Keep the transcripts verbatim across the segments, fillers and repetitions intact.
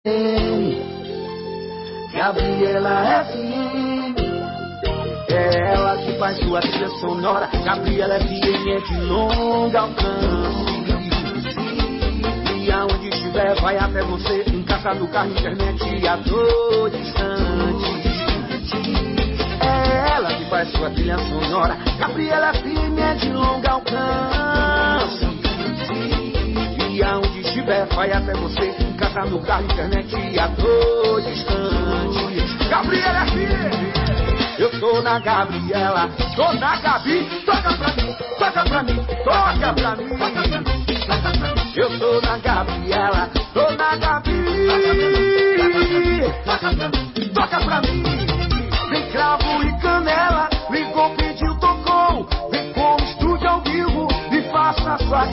Gabriela F M, é ela que faz sua trilha sonora. Gabriela F M é de longa alcance, e aonde estiver vai até você, em casa, no carro, internet, a todo instante. É ela que faz sua trilha sonora. Gabriela F M é de longa alcance, e aonde estiver vai até você, em casa, no carro, internet, a todo instante. Gabriela F M, eu tô na Gabriela, tô na Gabi, toca pra mim, toca pra mim, toca pra mim. Eu tô na Gabriela, tô na Gabi, toca pra mim. Vem cravo e canela, ligou, pediu, tocou. Vem com o estúdio ao vivo e faça a sua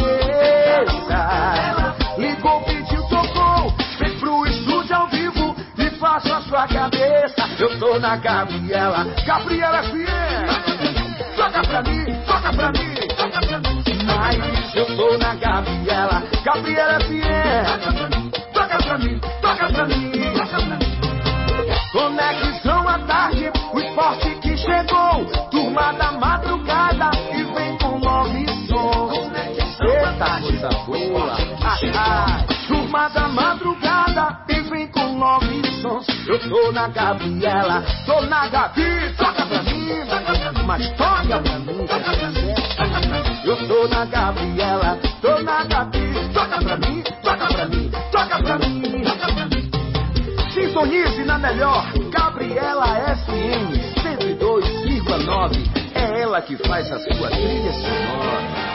cabeça. Ligou, pediu, tocou. Vem pro estúdio ao vivo e faça a sua cabeça. Eu tô na Gabriela, Gabriela F M. Toca pra mim, toca pra mim, toca pra mim. Mas eu tô na Gabriela, Gabriela F M. Toca pra mim, toca pra mim, toca pra mim. Conexão à tarde, o esporte que chegou. Turma da madrugada e vem com nove sons. Eita, coisa boa. Ah, ah. Turma da madrugada e vem com nove sons. Eu tô na Gabriela, tô na Gabi. Toca pra mim, mas toca pra mim. Eu tô na Gabriela, tô na Gabi. Toca pra mim, toca pra mim, toca pra mim. Sintonize na melhor, Gabriela F M cento e dois vírgula nove. É ela que faz a sua trilha sonora.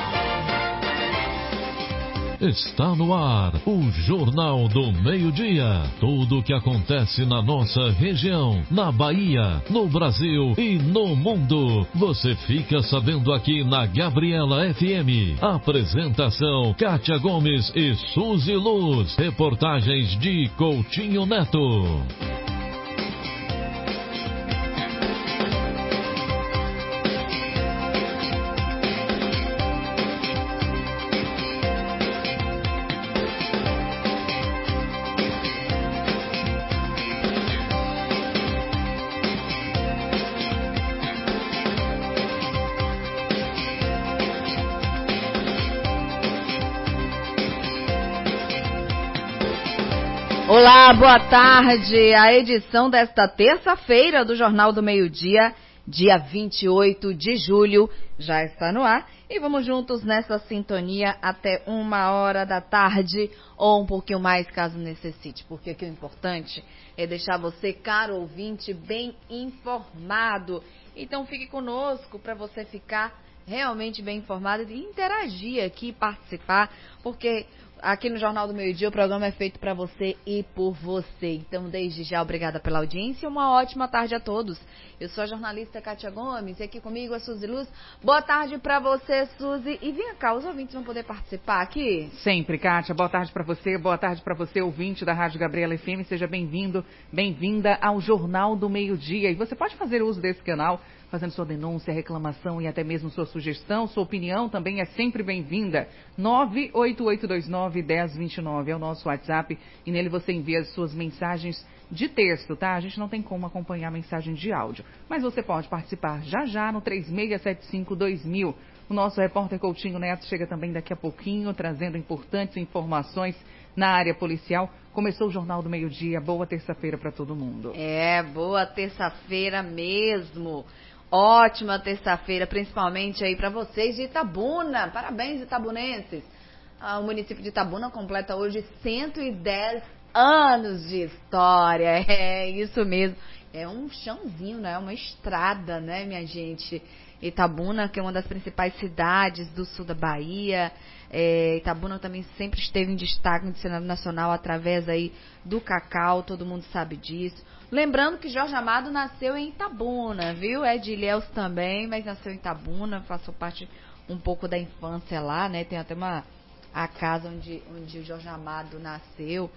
Está no ar o Jornal do Meio-Dia. Tudo o que acontece na nossa região, na Bahia, no Brasil e no mundo. Você fica sabendo aqui na Gabriela F M. Apresentação: Kátia Gomes e Suzy Luz. Reportagens de Coutinho Neto. Olá, boa tarde. A edição desta terça-feira do Jornal do Meio-Dia, dia vinte e oito de julho, já está no ar. E vamos juntos nessa sintonia até uma hora da tarde ou um pouquinho mais, caso necessite. Porque aqui o importante é deixar você, caro ouvinte, bem informado. Então fique conosco para você ficar realmente bem informado e interagir aqui, participar, porque aqui no Jornal do Meio-Dia o programa é feito para você e por você. Então, desde já, obrigada pela audiência e uma ótima tarde a todos. Eu sou a jornalista Kátia Gomes e aqui comigo a Suzy Luz. Boa tarde para você, Suzy. E vem cá, os ouvintes vão poder participar aqui? Sempre, Kátia. Boa tarde para você, boa tarde para você, ouvinte da Rádio Gabriela F M. Seja bem-vindo, bem-vinda ao Jornal do Meio-Dia. E você pode fazer uso desse canal, fazendo sua denúncia, reclamação e até mesmo sua sugestão. Sua opinião também é sempre bem-vinda. nove oito oito dois nove, um zero dois nove é o nosso WhatsApp e nele você envia as suas mensagens de texto, tá? A gente não tem como acompanhar a mensagem de áudio, mas você pode participar já já no três seis sete cinco dois mil. O nosso repórter Coutinho Neto chega também daqui a pouquinho, trazendo importantes informações na área policial. Começou o Jornal do Meio-Dia. Boa terça-feira para todo mundo. É, boa terça-feira mesmo. Ótima terça-feira, principalmente aí para vocês de Itabuna. Parabéns, itabunenses. Ah, o município de Itabuna completa hoje cento e dez anos de história. É isso mesmo. É um chãozinho, né? Uma estrada, né, minha gente? Itabuna, que é uma das principais cidades do sul da Bahia. É, Itabuna também sempre esteve em destaque no cenário nacional através aí do cacau, todo mundo sabe disso. Lembrando que Jorge Amado nasceu em Itabuna, viu? É de Ilhéus também, mas nasceu em Itabuna, passou parte um pouco da infância lá, né? Tem até uma a casa onde, onde o Jorge Amado nasceu,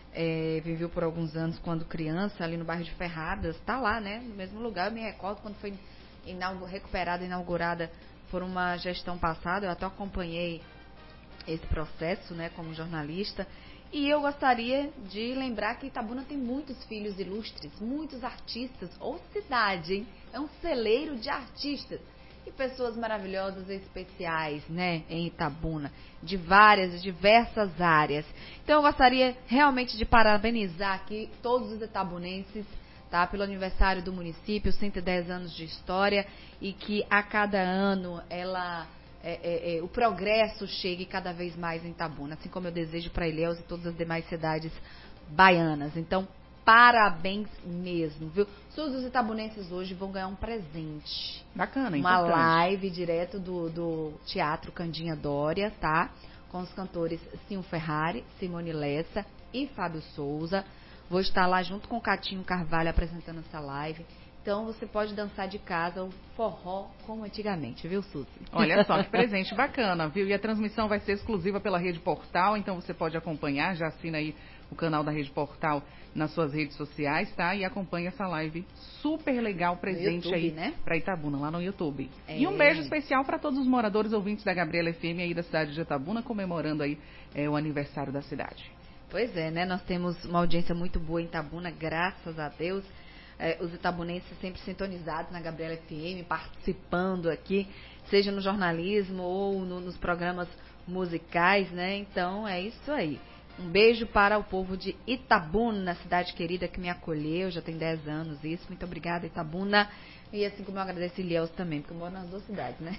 é, viveu por alguns anos quando criança, ali no bairro de Ferradas, tá lá, né? No mesmo lugar, eu me recordo quando foi inaugurada, recuperada, inaugurada por uma gestão passada, eu até acompanhei esse processo, né, como jornalista, E eu gostaria de lembrar que Itabuna tem muitos filhos ilustres, muitos artistas, ou cidade, hein? É um celeiro de artistas e pessoas maravilhosas e especiais, né, em Itabuna, de várias, diversas áreas. Então eu gostaria realmente de parabenizar aqui todos os itabunenses, tá, pelo aniversário do município, cento e dez anos de história, e que a cada ano ela, é, é, é, o progresso chegue cada vez mais em Itabuna, assim como eu desejo para Ilhéus e todas as demais cidades baianas. Então, parabéns mesmo, viu? Todos os itabunenses hoje vão ganhar um presente. Bacana, Uma importante. live direto do, do Teatro Candinha Dória, tá? Com os cantores Sinho Ferrari, Simone Lessa e Fábio Souza. Vou estar lá junto com o Catinho Carvalho apresentando essa live. Então você pode dançar de casa o forró como antigamente, viu, Suzy? Olha só, que presente bacana, viu? E a transmissão vai ser exclusiva pela Rede Portal, então você pode acompanhar, já assina aí o canal da Rede Portal nas suas redes sociais, tá? E acompanha essa live super legal, presente YouTube, aí, né? Pra Itabuna, lá no YouTube. É. E um beijo especial para todos os moradores ouvintes da Gabriela F M aí da cidade de Itabuna, comemorando aí é, o aniversário da cidade. Pois é, né? Nós temos uma audiência muito boa em Itabuna, graças a Deus. É, os itabunenses sempre sintonizados na Gabriela F M, participando aqui, seja no jornalismo ou no, nos programas musicais, né? Então é isso aí. Um beijo para o povo de Itabuna, cidade querida que me acolheu, já tem dez anos isso. Muito obrigada, Itabuna. E assim como eu agradeço Ilhéus também, porque eu moro nas duas cidades, né?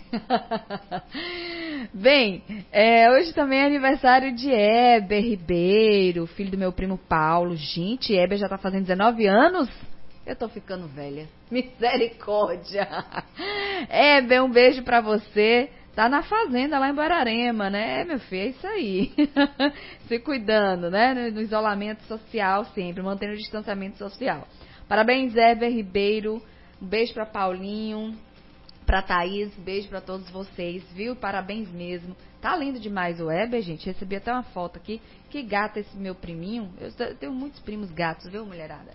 Bem, é, hoje também é aniversário de Heber Ribeiro, filho do meu primo Paulo. Gente, Heber já tá fazendo dezenove anos? Eu tô ficando velha. Misericórdia. Heber, um beijo pra você. Tá na fazenda lá em Guararema, né? É, meu filho, é isso aí. Se cuidando, né? No, no isolamento social sempre, mantendo o distanciamento social. Parabéns, Heber Ribeiro. Um beijo pra Paulinho, pra Thaís, beijo pra todos vocês, viu? Parabéns mesmo. Tá lindo demais o Heber, gente. Recebi até uma foto aqui. Que gato esse meu priminho. Eu tenho muitos primos gatos, viu, mulherada?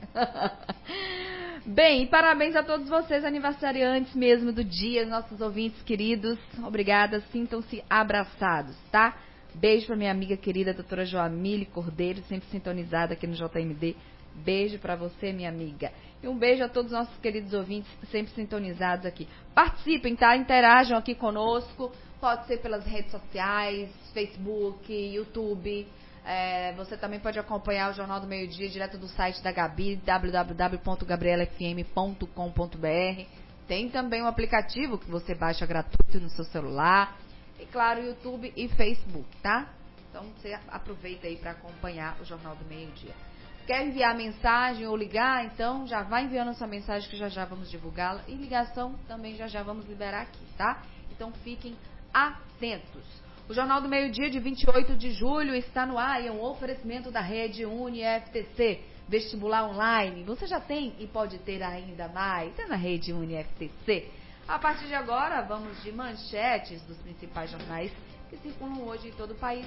Bem, parabéns a todos vocês, aniversariantes mesmo do dia, nossos ouvintes queridos. Obrigada, sintam-se abraçados, tá? Beijo pra minha amiga querida, doutora Joamile Cordeiro, sempre sintonizada aqui no J M D. Beijo pra você, minha amiga. E um beijo a todos os nossos queridos ouvintes, sempre sintonizados aqui. Participem, tá? Interajam aqui conosco. Pode ser pelas redes sociais, Facebook, YouTube. É, você também pode acompanhar o Jornal do Meio Dia direto do site da Gabi, w w w ponto gabriela f m ponto com ponto b r. Tem também um aplicativo que você baixa gratuito no seu celular. E claro, YouTube e Facebook, tá? Então você aproveita aí para acompanhar o Jornal do Meio Dia. Quer enviar mensagem ou ligar? Então já vai enviando a sua mensagem que já já vamos divulgá-la. E ligação também já já vamos liberar aqui, tá? Então fiquem atentos. O Jornal do Meio Dia de vinte e oito de julho está no ar e é um oferecimento da rede UniFTC. F T C, vestibular online. Você já tem e pode ter ainda mais. É na rede UniFTC. F T C. A partir de agora, vamos de manchetes dos principais jornais que circulam hoje em todo o país.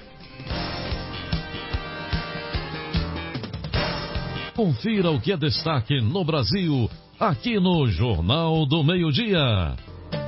Confira o que é destaque no Brasil, aqui no Jornal do Meio Dia.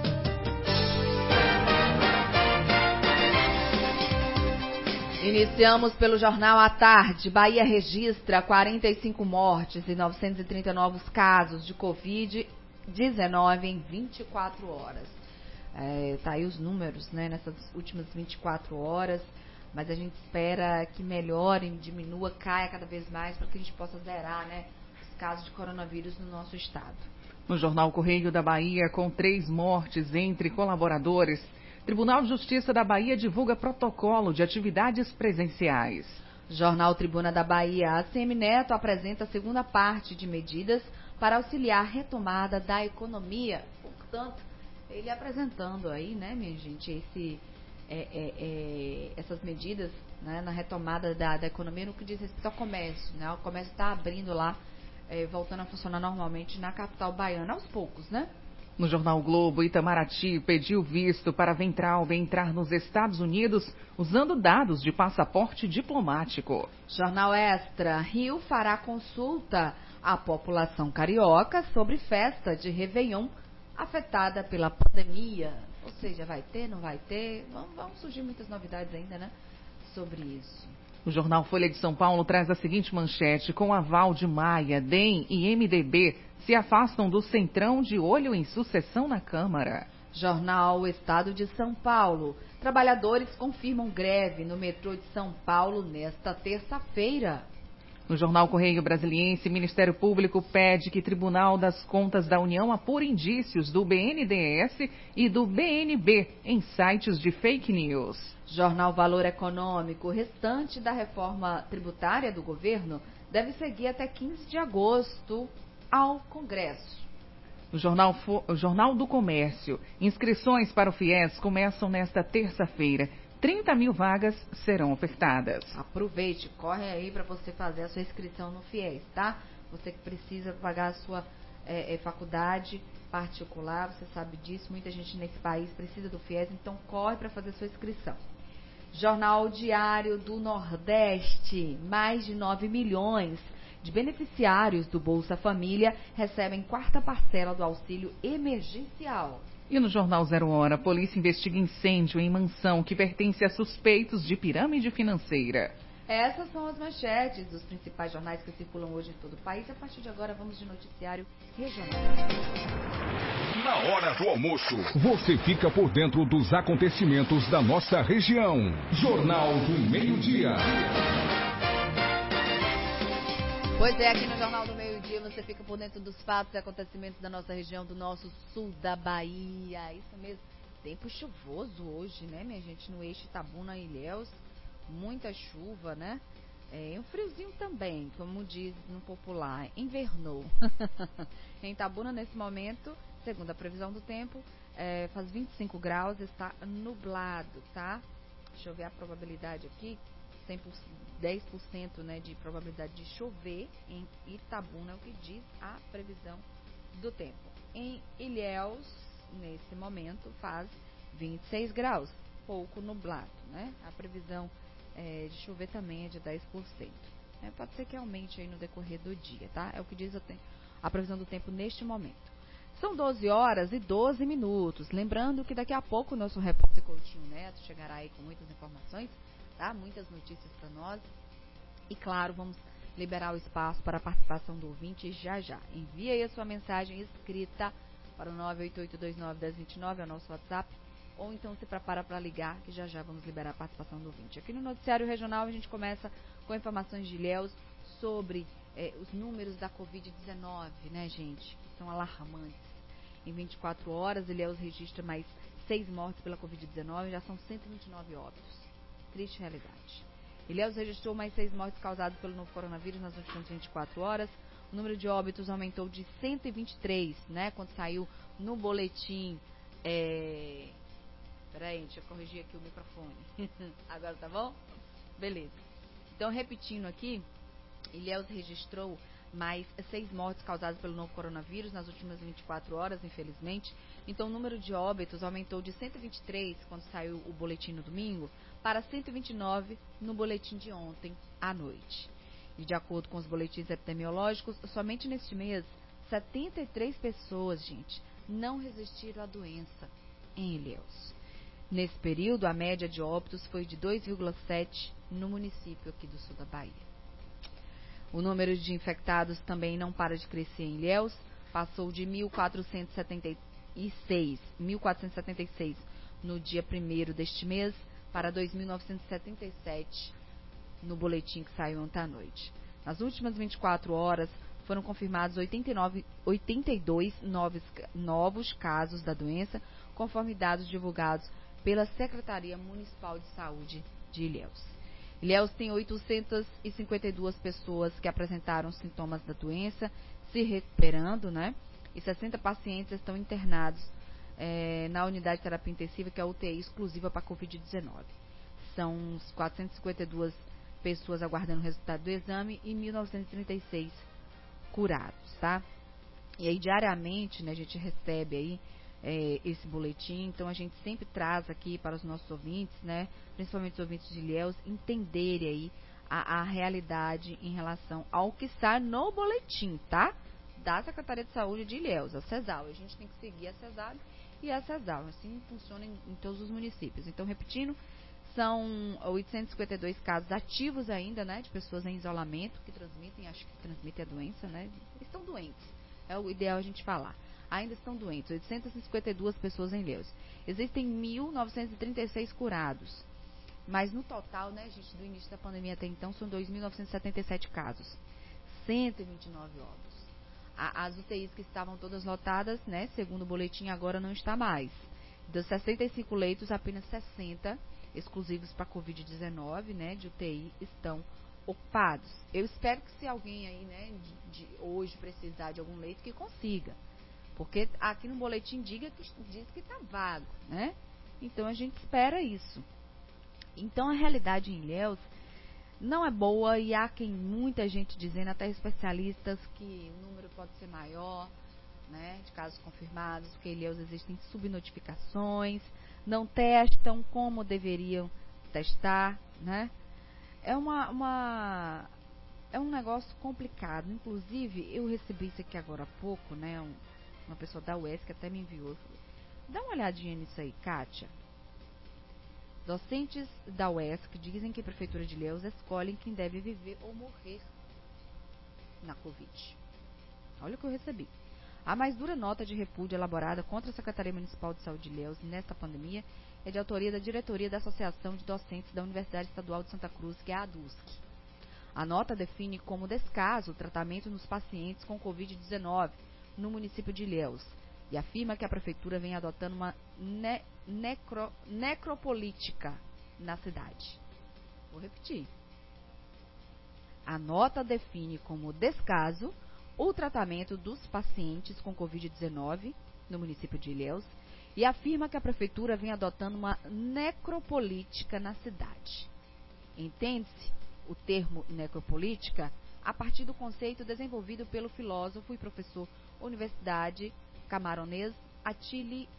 Iniciamos pelo Jornal à Tarde. Bahia registra quarenta e cinco mortes e novecentos e trinta novos casos de covid dezenove em vinte e quatro horas. É, tá aí os números, né, nessas últimas vinte e quatro horas, mas a gente espera que melhore, diminua, caia cada vez mais para que a gente possa zerar, né, os casos de coronavírus no nosso estado. No Jornal Correio da Bahia, com três mortes entre colaboradores, Tribunal de Justiça da Bahia divulga protocolo de atividades presenciais. Jornal Tribuna da Bahia, a Semineto apresenta a segunda parte de medidas para auxiliar a retomada da economia. Portanto, ele apresentando aí, né, minha gente, esse, é, é, é, essas medidas, né, na retomada da, da economia no que diz respeito ao comércio. Né, o comércio está abrindo lá, é, voltando a funcionar normalmente na capital baiana, aos poucos, né? No Jornal Globo, Itamaraty pediu visto para Weintraub entrar nos Estados Unidos usando dados de passaporte diplomático. Jornal Extra, Rio fará consulta à população carioca sobre festa de Réveillon afetada pela pandemia. Ou seja, vai ter, não vai ter? Vão, vão surgir muitas novidades ainda, né, sobre isso. O jornal Folha de São Paulo traz a seguinte manchete: com aval de Maia, D E M e M D B se afastam do Centrão de olho em sucessão na Câmara. Jornal Estado de São Paulo. Trabalhadores confirmam greve no metrô de São Paulo nesta terça-feira. No jornal Correio Brasiliense, Ministério Público pede que Tribunal das Contas da União apure indícios do B N D E S e do B N B em sites de fake news. Jornal Valor Econômico. O restante da reforma tributária do governo deve seguir até quinze de agosto ao Congresso. O jornal, o jornal do Comércio. Inscrições para o FIES começam nesta terça-feira. trinta mil vagas serão ofertadas. Aproveite, corre aí para você fazer a sua inscrição no FIES, tá? Você que precisa pagar a sua é, é, faculdade particular, você sabe disso, muita gente nesse país precisa do FIES, então corre para fazer a sua inscrição. Jornal Diário do Nordeste, mais de nove milhões de beneficiários do Bolsa Família recebem quarta parcela do auxílio emergencial. E no Jornal Zero Hora, a polícia investiga incêndio em mansão que pertence a suspeitos de pirâmide financeira. Essas são as manchetes dos principais jornais que circulam hoje em todo o país. A partir de agora, vamos de noticiário regional. Na hora do almoço, você fica por dentro dos acontecimentos da nossa região. Jornal do Meio-Dia. Pois é, aqui no Jornal do Meio-Dia você fica por dentro dos fatos e acontecimentos da nossa região, do nosso sul da Bahia. Isso mesmo. Tempo chuvoso hoje, né, minha gente? No eixo Itabuna e Ilhéus. Muita chuva, né? É, um friozinho também, como diz no popular, invernou. Em Itabuna, nesse momento, segundo a previsão do tempo, é, faz vinte e cinco graus, está nublado, tá? Deixa eu ver a probabilidade aqui. cem por cento, dez por cento, né, de probabilidade de chover em Itabuna, é o que diz a previsão do tempo. Em Ilhéus, nesse momento, faz vinte e seis graus, pouco nublado, né? A previsão é, de chover também é de dez por cento. É, pode ser que aumente aí no decorrer do dia, tá? É o que diz a, a previsão do tempo neste momento. São doze horas e doze minutos. Lembrando que daqui a pouco o nosso repórter Coutinho Neto chegará aí com muitas informações, tá? Muitas notícias para nós. E claro, vamos liberar o espaço para a participação do ouvinte já já. Envie aí a sua mensagem escrita para o nove oito oito dois nove um zero dois nove, é o nosso WhatsApp. Ou então se prepara para ligar, que já já vamos liberar a participação do ouvinte. Aqui no Noticiário Regional a gente começa com informações de Ilhéus sobre eh, os números da covid dezenove, né, gente? Que são alarmantes. Em vinte e quatro horas, Ilhéus registra mais seis mortes pela covid dezenove, já são cento e vinte e nove óbitos. Triste realidade. Ilhéus registrou mais seis mortes causadas pelo novo coronavírus nas últimas vinte e quatro horas. O número de óbitos aumentou de cento e vinte e três, né? Quando saiu no boletim. É... Peraí, deixa eu corrigir aqui o microfone. Agora tá bom? Beleza. Então, repetindo aqui, Ilhéus registrou mais seis mortes causadas pelo novo coronavírus nas últimas vinte e quatro horas, infelizmente. Então, o número de óbitos aumentou de cento e vinte e três, quando saiu o boletim no domingo, para cento e vinte e nove no boletim de ontem à noite. E de acordo com os boletins epidemiológicos, somente neste mês, setenta e três pessoas, gente, não resistiram à doença em Ilhéus. Nesse período, a média de óbitos foi de dois vírgula sete no município aqui do sul da Bahia. O número de infectados também não para de crescer em Ilhéus, passou de mil quatrocentos e setenta e seis no dia primeiro deste mês para dois mil novecentos e setenta e sete no boletim que saiu ontem à noite. Nas últimas vinte e quatro horas, foram confirmados oitenta e nove, oitenta e dois novos, novos casos da doença, conforme dados divulgados pela Secretaria Municipal de Saúde de Ilhéus. Ilhéus tem oitocentas e cinquenta e duas pessoas que apresentaram sintomas da doença, se recuperando, né? E sessenta pacientes estão internados é, na unidade de terapia intensiva, que é a U T I exclusiva para a covid dezenove. São quatrocentas e cinquenta e duas pessoas aguardando o resultado do exame e mil novecentos e trinta e seis curados, tá? E aí, diariamente, né, a gente recebe aí É, esse boletim, então a gente sempre traz aqui para os nossos ouvintes, né, principalmente os ouvintes de Ilhéus, entenderem aí a, a realidade em relação ao que está no boletim, tá? Da Secretaria de Saúde de Ilhéus, a CESAL. A gente tem que seguir a CESAL e a CESAL, assim funciona em, em todos os municípios. Então, repetindo, São oitocentos e cinquenta e dois casos ativos ainda, né, de pessoas em isolamento que transmitem, acho que transmitem a doença, né? Estão doentes. É o ideal a gente falar. Ainda estão doentes. oitocentas e cinquenta e duas pessoas em Ilhéus. Existem mil novecentos e trinta e seis curados. Mas no total, né, gente, do início da pandemia até então, são dois mil novecentos e setenta e sete casos. cento e vinte e nove óbitos. A, as U T Is que estavam todas lotadas, né, segundo o boletim, agora não está mais. Dos sessenta e cinco leitos, apenas sessenta exclusivos para covid dezenove, né, de U T I, estão ocupados. Eu espero que se alguém aí, né, de, de hoje precisar de algum leito, que consiga. Porque aqui no boletim diga que, diz que está vago, né? Então a gente espera isso. Então a realidade em Ilhéus não é boa e há quem, muita gente dizendo, até especialistas, que o número pode ser maior, né, de casos confirmados, porque em Ilhéus existem subnotificações, não testam como deveriam testar, né? É uma, uma é um negócio complicado. Inclusive, eu recebi isso aqui agora há pouco, né? Um, uma pessoa da U E S que até me enviou. Falei, dá uma olhadinha nisso aí, Kátia. Docentes da U E S que dizem que a Prefeitura de Ilhéus escolhem quem deve viver ou morrer na Covid. Olha o que eu recebi. A mais dura nota de repúdio elaborada contra a Secretaria Municipal de Saúde de Ilhéus nesta pandemia é de autoria da diretoria da Associação de Docentes da Universidade Estadual de Santa Cruz, que é a ADUSC. A nota define como descaso o tratamento nos pacientes com covid dezenove no município de Ilhéus e afirma que a Prefeitura vem adotando uma ne necro necropolítica na cidade. Vou repetir. A nota define como descaso o tratamento dos pacientes com covid dezenove no município de Ilhéus e afirma que a Prefeitura vem adotando uma necropolítica na cidade. Entende-se o termo necropolítica a partir do conceito desenvolvido pelo filósofo e professor universidade camaronês Attili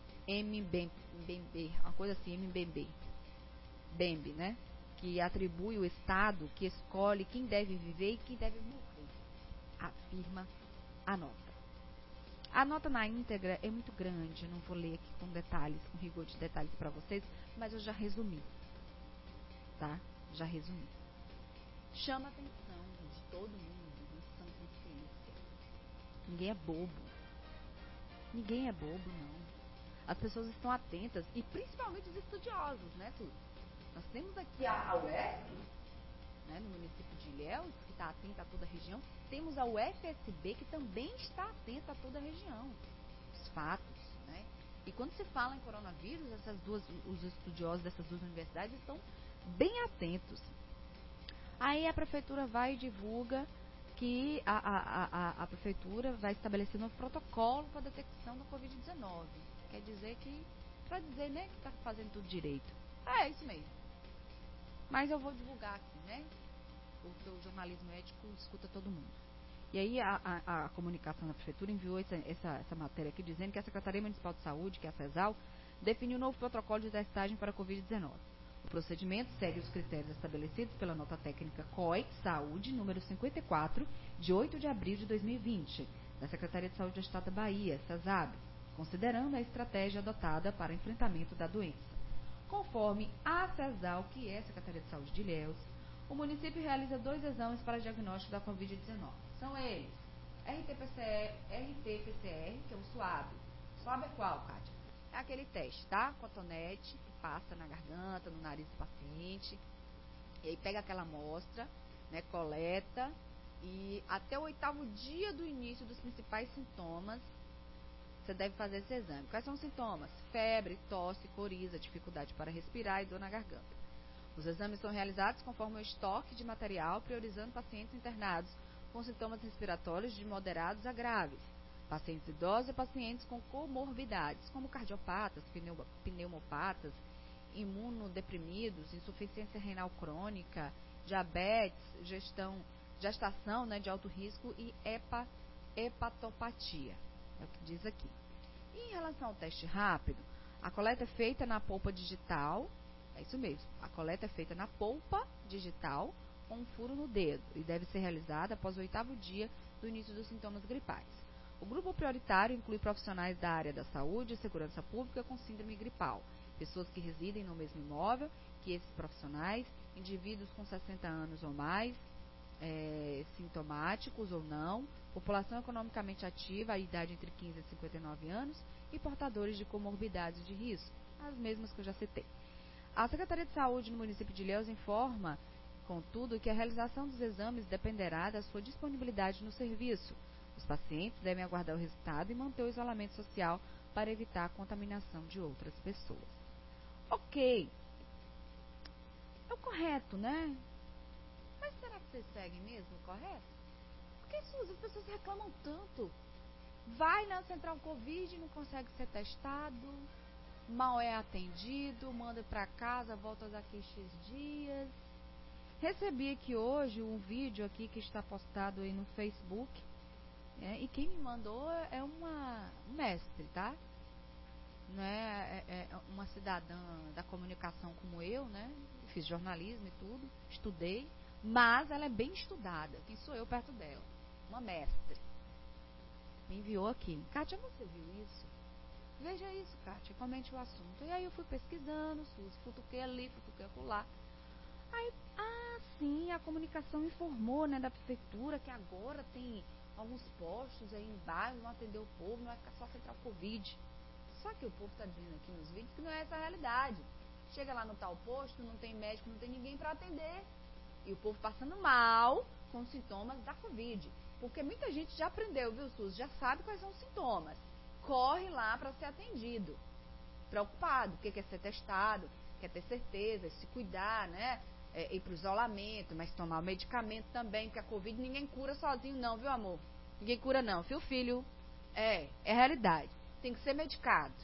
Mbembe, uma coisa assim, Mbembe, Bembe, né? Que atribui o Estado que escolhe quem deve viver e quem deve morrer, afirma a nota. A nota na íntegra é muito grande, eu não vou ler aqui com detalhes, com rigor de detalhes para vocês, mas eu já resumi, tá? Já resumi. Chama a atenção de todo mundo, de sã consciência. Ninguém é bobo. Ninguém é bobo, não. As pessoas estão atentas, e principalmente os estudiosos, né, tudo. Nós temos aqui a U E S, né, no município de Ilhéus, que está atenta a toda a região. Temos a U F S B, que também está atenta a toda a região. Os fatos, né? E quando se fala em coronavírus, essas duas, os estudiosos dessas duas universidades estão bem atentos. Aí a Prefeitura vai e divulga que a, a, a, a Prefeitura vai estabelecer um protocolo para a detecção da covid dezenove. Quer dizer que, para dizer, né, que está fazendo tudo direito. É isso mesmo. Mas eu vou divulgar aqui, né? Porque o jornalismo ético escuta todo mundo. E aí a, a, a comunicação da Prefeitura enviou essa, essa, essa matéria aqui dizendo que a Secretaria Municipal de Saúde, que é a CESAL, definiu um novo protocolo de testagem para a covid dezenove. O procedimento segue os critérios estabelecidos pela nota técnica C O I Saúde, número cinquenta e quatro, de oito de abril de dois mil e vinte, da Secretaria de Saúde do Estado da Bahia, CESAB, considerando a estratégia adotada para enfrentamento da doença. Conforme a CESAL, que é a Secretaria de Saúde de Ilhéus, o município realiza dois exames para diagnóstico da covid dezenove. São eles, R T P C R, que é o suave. Suave é qual, Kátia? É aquele teste, tá? Cotonete, que passa na garganta, no nariz do paciente. E aí pega aquela amostra, né, coleta, e até o oitavo dia do início dos principais sintomas, você deve fazer esse exame. Quais são os sintomas? Febre, tosse, coriza, dificuldade para respirar e dor na garganta. Os exames são realizados conforme o estoque de material, priorizando pacientes internados com sintomas respiratórios de moderados a graves, pacientes idosos e pacientes com comorbidades, como cardiopatas, pneumopatas, imunodeprimidos, insuficiência renal crônica, diabetes, gestão, gestação, né, de alto risco e hepa, hepatopatia. É o que diz aqui. E em relação ao teste rápido, a coleta é feita na polpa digital, é isso mesmo, a coleta é feita na polpa digital com um furo no dedo e deve ser realizada após o oitavo dia do início dos sintomas gripais. O grupo prioritário inclui profissionais da área da saúde e segurança pública com síndrome gripal, pessoas que residem no mesmo imóvel que esses profissionais, indivíduos com sessenta anos ou mais, é, sintomáticos ou não, população economicamente ativa, a idade entre quinze e cinquenta e nove anos, e portadores de comorbidades de risco, as mesmas que eu já citei. A Secretaria de Saúde no município de Ilhéus informa, contudo, que a realização dos exames dependerá da sua disponibilidade no serviço. Os pacientes devem aguardar o resultado e manter o isolamento social para evitar a contaminação de outras pessoas. Ok. É o correto, né? Mas será que vocês seguem mesmo o correto? Porque, Suzy, as pessoas reclamam tanto. Vai na Central Covid e não consegue ser testado, mal é atendido, manda para casa, volta daqui X dias. Recebi aqui hoje um vídeo aqui que está postado aí no Facebook, é, e quem me mandou é uma um mestre, tá? Não é, é, é uma cidadã da comunicação como eu, né? Fiz jornalismo e tudo, estudei, mas ela é bem estudada. Quem sou eu perto dela? Uma mestre. Me enviou aqui. Kátia, você viu isso? Veja isso, Kátia, comente o assunto. E aí eu fui pesquisando, Suzy, futuquei ali, futuquei acolá. Aí, ah, sim, a comunicação informou, né, da prefeitura que agora tem alguns postos aí em bairros, vão atender o povo, não vai ficar só Central Covid. Só que o povo está dizendo aqui nos vídeos que não é essa a realidade. Chega lá no tal posto, não tem médico, não tem ninguém para atender. E o povo passando mal com sintomas da Covid. Porque muita gente já aprendeu, viu, Suzy? Já sabe quais são os sintomas. Corre lá para ser atendido. Preocupado, porque quer ser testado, quer ter certeza, se cuidar, né? É, ir para o isolamento, mas tomar o medicamento também, porque a Covid ninguém cura sozinho não, viu, amor? Ninguém cura não, viu, filho? É, é realidade. Tem que ser medicado.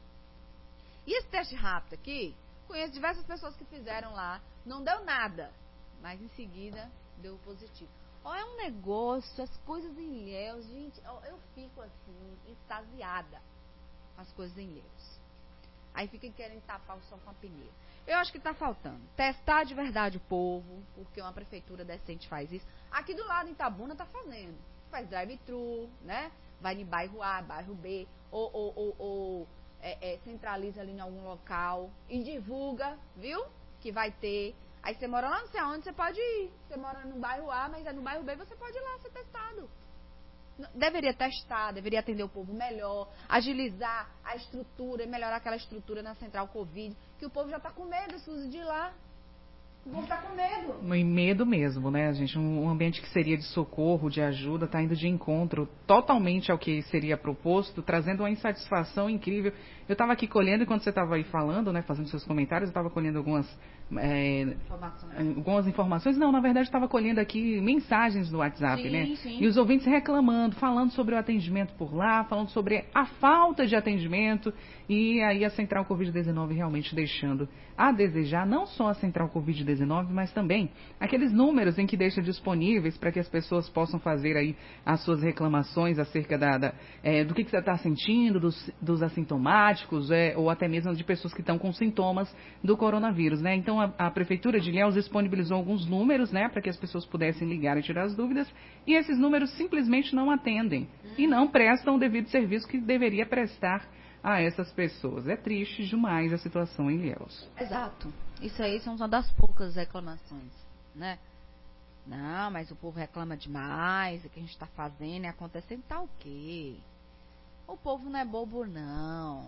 E esse teste rápido aqui, conheço diversas pessoas que fizeram lá, não deu nada, mas em seguida deu positivo. Ó, é um negócio, as coisas em Ilhéus, gente, ó, eu fico assim, extasiada com as coisas em Ilhéus. Aí fica querendo tapar o sol com a peneira. Eu acho que está faltando testar de verdade o povo, porque uma prefeitura decente faz isso. Aqui do lado, em Itabuna, está fazendo. Faz drive-thru, né? Vai em bairro A, bairro B, ou, ou, ou, ou é, é, centraliza ali em algum local e divulga, viu? Que vai ter. Aí você mora lá não sei aonde, você pode ir. Você mora no bairro A, mas é no bairro B, você pode ir lá ser testado. Deveria testar, deveria atender o povo melhor, agilizar a estrutura e melhorar aquela estrutura na Central Covid, que o povo já está com medo, Suzy, de ir lá. O povo está com medo. E medo mesmo, né, gente? Um ambiente que seria de socorro, de ajuda, está indo de encontro totalmente ao que seria proposto, trazendo uma insatisfação incrível. Eu estava aqui colhendo, enquanto você estava aí falando, né, fazendo seus comentários, eu estava colhendo algumas, é, informações. algumas informações. Não, na verdade, estava colhendo aqui mensagens no WhatsApp, sim, né? Sim. E os ouvintes reclamando, falando sobre o atendimento por lá, falando sobre a falta de atendimento. E aí a Central Covid dezenove realmente deixando a desejar, não só a Central Covid dezenove, mas também aqueles números em que deixa disponíveis para que as pessoas possam fazer aí as suas reclamações acerca da, da, é, do que, que você está sentindo, dos, dos assintomáticos, é, ou até mesmo de pessoas que estão com sintomas do coronavírus, né? Então a, a Prefeitura de Ilhéus disponibilizou alguns números, né, para que as pessoas pudessem ligar e tirar as dúvidas, e esses números simplesmente não atendem e não prestam o devido serviço que deveria prestar a essas pessoas. É triste demais a situação em Ilhéus. Exato. Isso aí são uma das poucas reclamações, né? Não, mas o povo reclama demais, o que a gente está fazendo e acontecendo tá o quê? O povo não é bobo, não.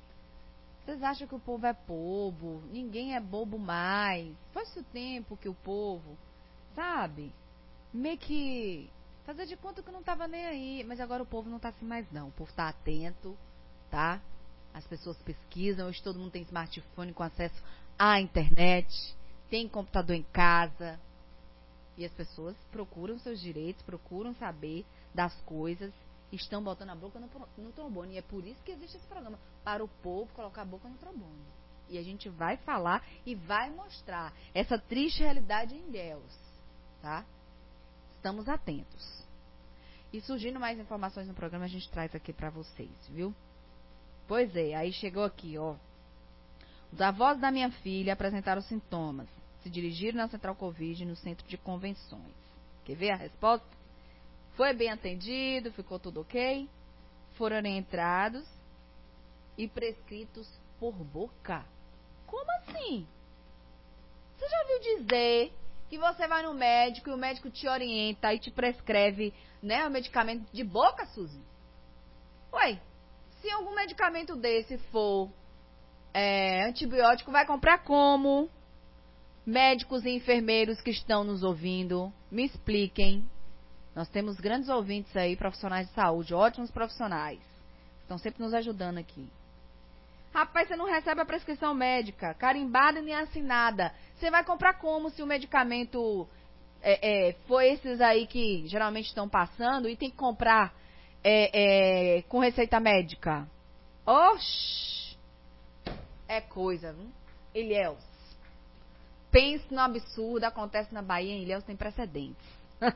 Vocês acham que o povo é bobo? Ninguém é bobo mais. Faz o tempo que o povo, sabe, meio que fazer de conta que não estava nem aí. Mas agora o povo não está assim mais, não. O povo está atento, tá? As pessoas pesquisam, hoje todo mundo tem smartphone com acesso à internet, tem computador em casa, e as pessoas procuram seus direitos, procuram saber das coisas, estão botando a boca no, no trombone, e é por isso que existe esse programa, para o povo colocar a boca no trombone. E a gente vai falar e vai mostrar essa triste realidade em Ilhéus, tá? Estamos atentos. E surgindo mais informações no programa, a gente traz aqui para vocês, viu? Pois é, aí chegou aqui, ó. Os avós da minha filha apresentaram sintomas. Se dirigiram na Central Covid no centro de convenções. Quer ver a resposta? Foi bem atendido, ficou tudo ok. Foram orientados e prescritos por boca. Como assim? Você já viu dizer que você vai no médico e o médico te orienta e te prescreve, né, o medicamento de boca, Suzy? Ué, se algum medicamento desse for é, antibiótico, vai comprar como? Médicos e enfermeiros que estão nos ouvindo, me expliquem. Nós temos grandes ouvintes aí, profissionais de saúde, ótimos profissionais. Estão sempre nos ajudando aqui. Rapaz, você não recebe a prescrição médica, carimbada nem assinada. Você vai comprar como se o medicamento é, é, for esses aí que geralmente estão passando e tem que comprar é, é, com receita médica? Oxi! É coisa, viu? Ilhéus. Pense no absurdo, acontece na Bahia, em Ilhéus tem precedentes.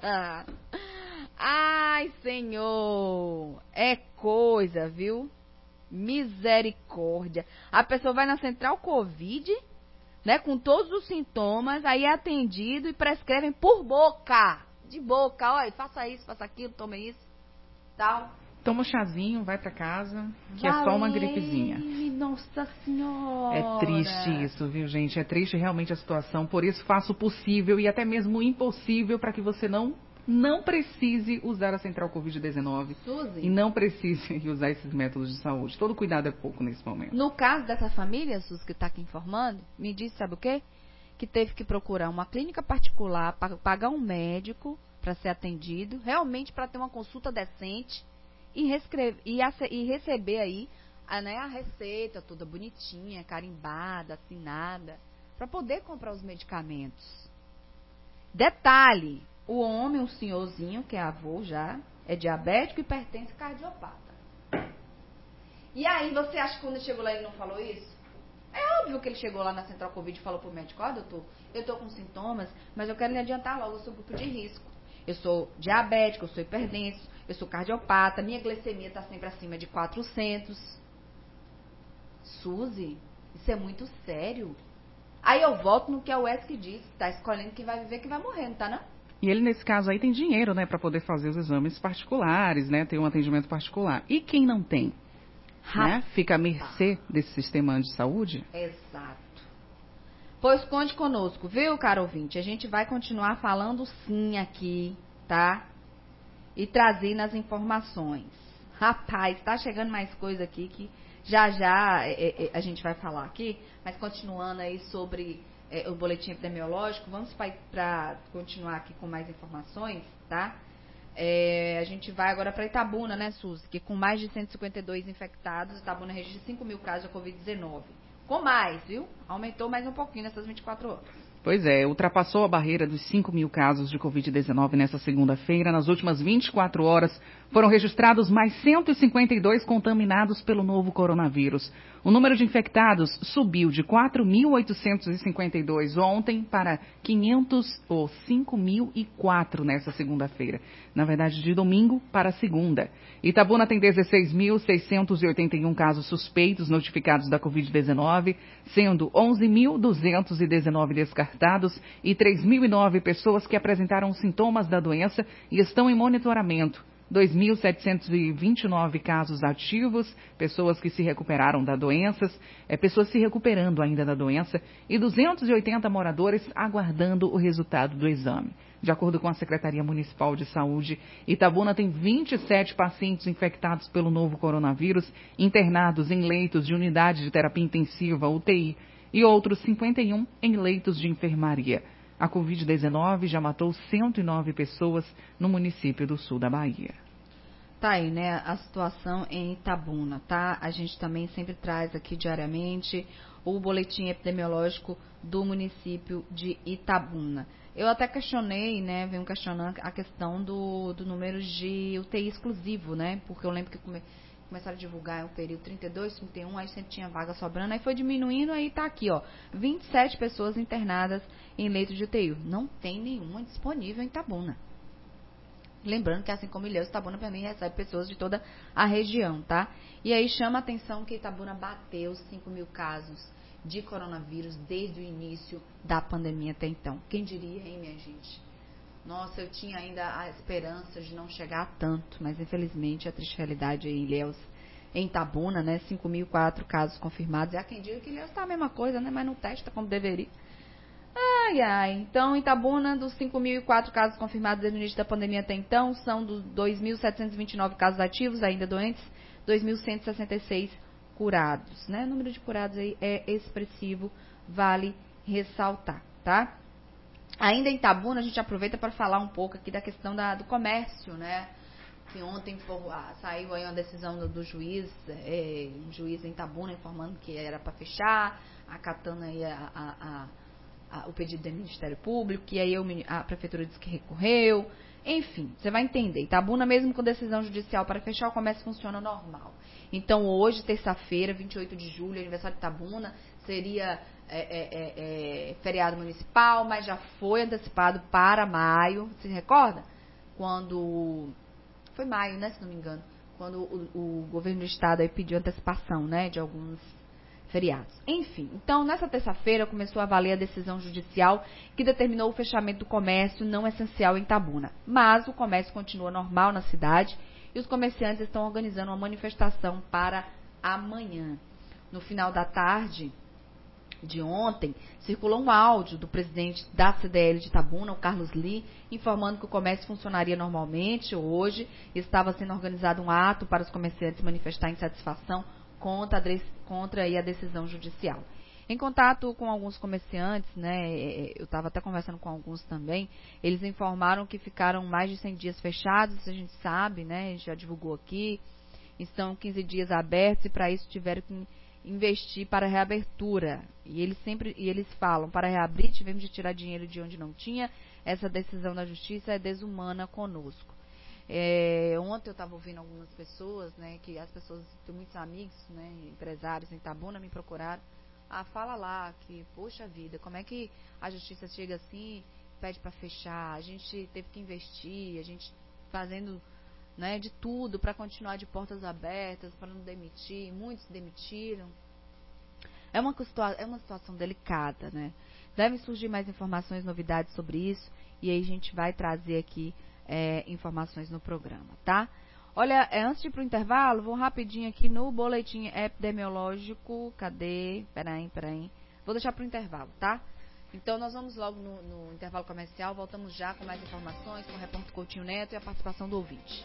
Ai, Senhor! É coisa, viu? Misericórdia. A pessoa vai na central Covid, né, com todos os sintomas, aí é atendido e prescrevem por boca. De boca, olha, faça isso, faça aquilo, tome isso, tal. Toma um chazinho, vai pra casa, que Valeu, é só uma gripezinha. Nossa Senhora. É triste isso, viu, gente? É triste realmente a situação. Por isso, faça o possível e até mesmo o impossível para que você não, não precise usar a Central Covid dezenove. Suzy. E não precise usar esses métodos de saúde. Todo cuidado é pouco nesse momento. No caso dessa família, Suzy, que está aqui informando, me disse, sabe o quê? Que teve que procurar uma clínica particular, pagar um médico para ser atendido, realmente para ter uma consulta decente. E, reescreve, e, a, e receber aí a, né, a receita toda bonitinha, carimbada, assinada, para poder comprar os medicamentos. Detalhe, o homem, um senhorzinho, que é avô já, é diabético e pertence cardiopata. E aí, você acha que quando ele chegou lá ele não falou isso? É óbvio que ele chegou lá na Central Covid e falou pro médico, ó, oh, doutor, eu tô com sintomas, mas eu quero lhe adiantar logo, eu sou grupo de risco. Eu sou diabético, eu sou hipertenso, eu sou cardiopata, minha glicemia está sempre acima de quatrocentos. Suzy, isso é muito sério. Aí eu volto no que a U E S C diz, tá escolhendo quem vai viver, quem vai morrer, não tá não? E ele, nesse caso aí, tem dinheiro, né, para poder fazer os exames particulares, né, ter um atendimento particular. E quem não tem, né, fica à mercê desse sistema de saúde? Exato. Pois conte conosco, viu, caro ouvinte? A gente vai continuar falando sim aqui, tá? E trazendo as informações. Rapaz, tá chegando mais coisa aqui que já já é, é, a gente vai falar aqui, mas continuando aí sobre é, o boletim epidemiológico, vamos para continuar aqui com mais informações, tá? É, a gente vai agora para Itabuna, né, Suzy? Que com mais de cento e cinquenta e dois infectados, Itabuna registra cinco mil casos de covid dezenove. Com mais, viu? Aumentou mais um pouquinho nessas vinte e quatro horas. Pois é, ultrapassou a barreira dos cinco mil casos de covid dezenove nesta segunda-feira. Nas últimas vinte e quatro horas, foram registrados mais cento e cinquenta e dois contaminados pelo novo coronavírus. O número de infectados subiu de quatro mil oitocentos e cinquenta e dois ontem para quinhentos ou cinco mil e quatro nesta segunda-feira. Na verdade, de domingo para segunda. Itabuna tem dezesseis mil seiscentos e oitenta e um casos suspeitos notificados da covid dezenove, sendo onze mil duzentos e dezenove descartados e três mil e nove pessoas que apresentaram sintomas da doença e estão em monitoramento. dois mil setecentos e vinte e nove casos ativos, pessoas que se recuperaram da doença, é, pessoas se recuperando ainda da doença e duzentos e oitenta moradores aguardando o resultado do exame. De acordo com a Secretaria Municipal de Saúde, Itabuna tem vinte e sete pacientes infectados pelo novo coronavírus, internados em leitos de unidade de terapia intensiva, U T I, e outros cinquenta e um em leitos de enfermaria. A covid dezenove já matou cento e nove pessoas no município do sul da Bahia. Tá aí, né, a situação em Itabuna, tá? A gente também sempre traz aqui diariamente o boletim epidemiológico do município de Itabuna. Eu até questionei, né, venho questionando a questão do, do número de U T I exclusivo, né? Porque eu lembro que come, começaram a divulgar o período trinta e dois, trinta e um, aí sempre tinha vaga sobrando, aí foi diminuindo, aí tá aqui, ó, vinte e sete pessoas internadas em leito de U T I. Não tem nenhuma disponível em Itabuna. Lembrando que, assim como Ilhéus, Itabuna também recebe pessoas de toda a região, tá? E aí chama a atenção que Itabuna bateu cinco mil casos de coronavírus desde o início da pandemia até então. Quem diria, hein, minha gente? Nossa, eu tinha ainda a esperança de não chegar a tanto, mas infelizmente a triste realidade em Ilhéus, em Itabuna, né? cinco mil e quatro casos confirmados. E há quem diga que Ilhéus tá a mesma coisa, né? Mas não testa como deveria. Ai, ai. Então, em Itabuna, dos cinco mil e quatro casos confirmados desde o início da pandemia até então, são dos dois mil setecentos e vinte e nove casos ativos, ainda doentes, dois mil cento e sessenta e seis curados, né? O número de curados aí é expressivo, vale ressaltar, tá? Ainda em Itabuna, a gente aproveita para falar um pouco aqui da questão da, do comércio, né? Que ontem por, ah, saiu aí uma decisão do, do juiz, é, um juiz em Itabuna informando que era para fechar, acatando aí a, a, a, a, o pedido do Ministério Público, que aí a Prefeitura disse que recorreu. Enfim, você vai entender. Itabuna, mesmo com decisão judicial para fechar, o comércio funciona normal. Então, hoje, terça-feira, vinte e oito de julho, aniversário de Itabuna, seria é, é, é, é, feriado municipal, mas já foi antecipado para maio. Você recorda? Quando... Foi maio, né, se não me engano. Quando o, o governo do estado aí pediu antecipação, né, de alguns feriados. Enfim, então, nessa terça-feira começou a valer a decisão judicial que determinou o fechamento do comércio não essencial em Itabuna. Mas o comércio continua normal na cidade e os comerciantes estão organizando uma manifestação para amanhã. No final da tarde de ontem, circulou um áudio do presidente da C D L de Itabuna, o Carlos Lee, informando que o comércio funcionaria normalmente hoje. Estava sendo organizado um ato para os comerciantes manifestar insatisfação contra, a, contra aí a decisão judicial. Em contato com alguns comerciantes, né, eu estava até conversando com alguns também, eles informaram que ficaram mais de cem dias fechados, isso a gente sabe, né, a gente já divulgou aqui, estão quinze dias abertos e para isso tiveram que investir para a reabertura. E eles sempre, e eles falam, para reabrir tivemos de tirar dinheiro de onde não tinha, essa decisão da justiça é desumana conosco. É, ontem eu estava ouvindo algumas pessoas, né, que as pessoas, tenho muitos amigos, né, empresários em Itabuna me procuraram, ah, fala lá que, poxa vida, como é que a justiça chega assim, pede para fechar, a gente teve que investir, a gente fazendo, né, de tudo para continuar de portas abertas, para não demitir, muitos demitiram. É uma, é uma situação delicada, né? Devem surgir mais informações, novidades sobre isso, e aí a gente vai trazer aqui é, informações no programa, tá? Olha, é, antes de ir pro intervalo, vou rapidinho aqui no boletim epidemiológico. Cadê? Peraí, peraí. Vou deixar pro intervalo, tá? Então, nós vamos logo no, no intervalo comercial, voltamos já com mais informações, com o repórter Coutinho Neto e a participação do ouvinte.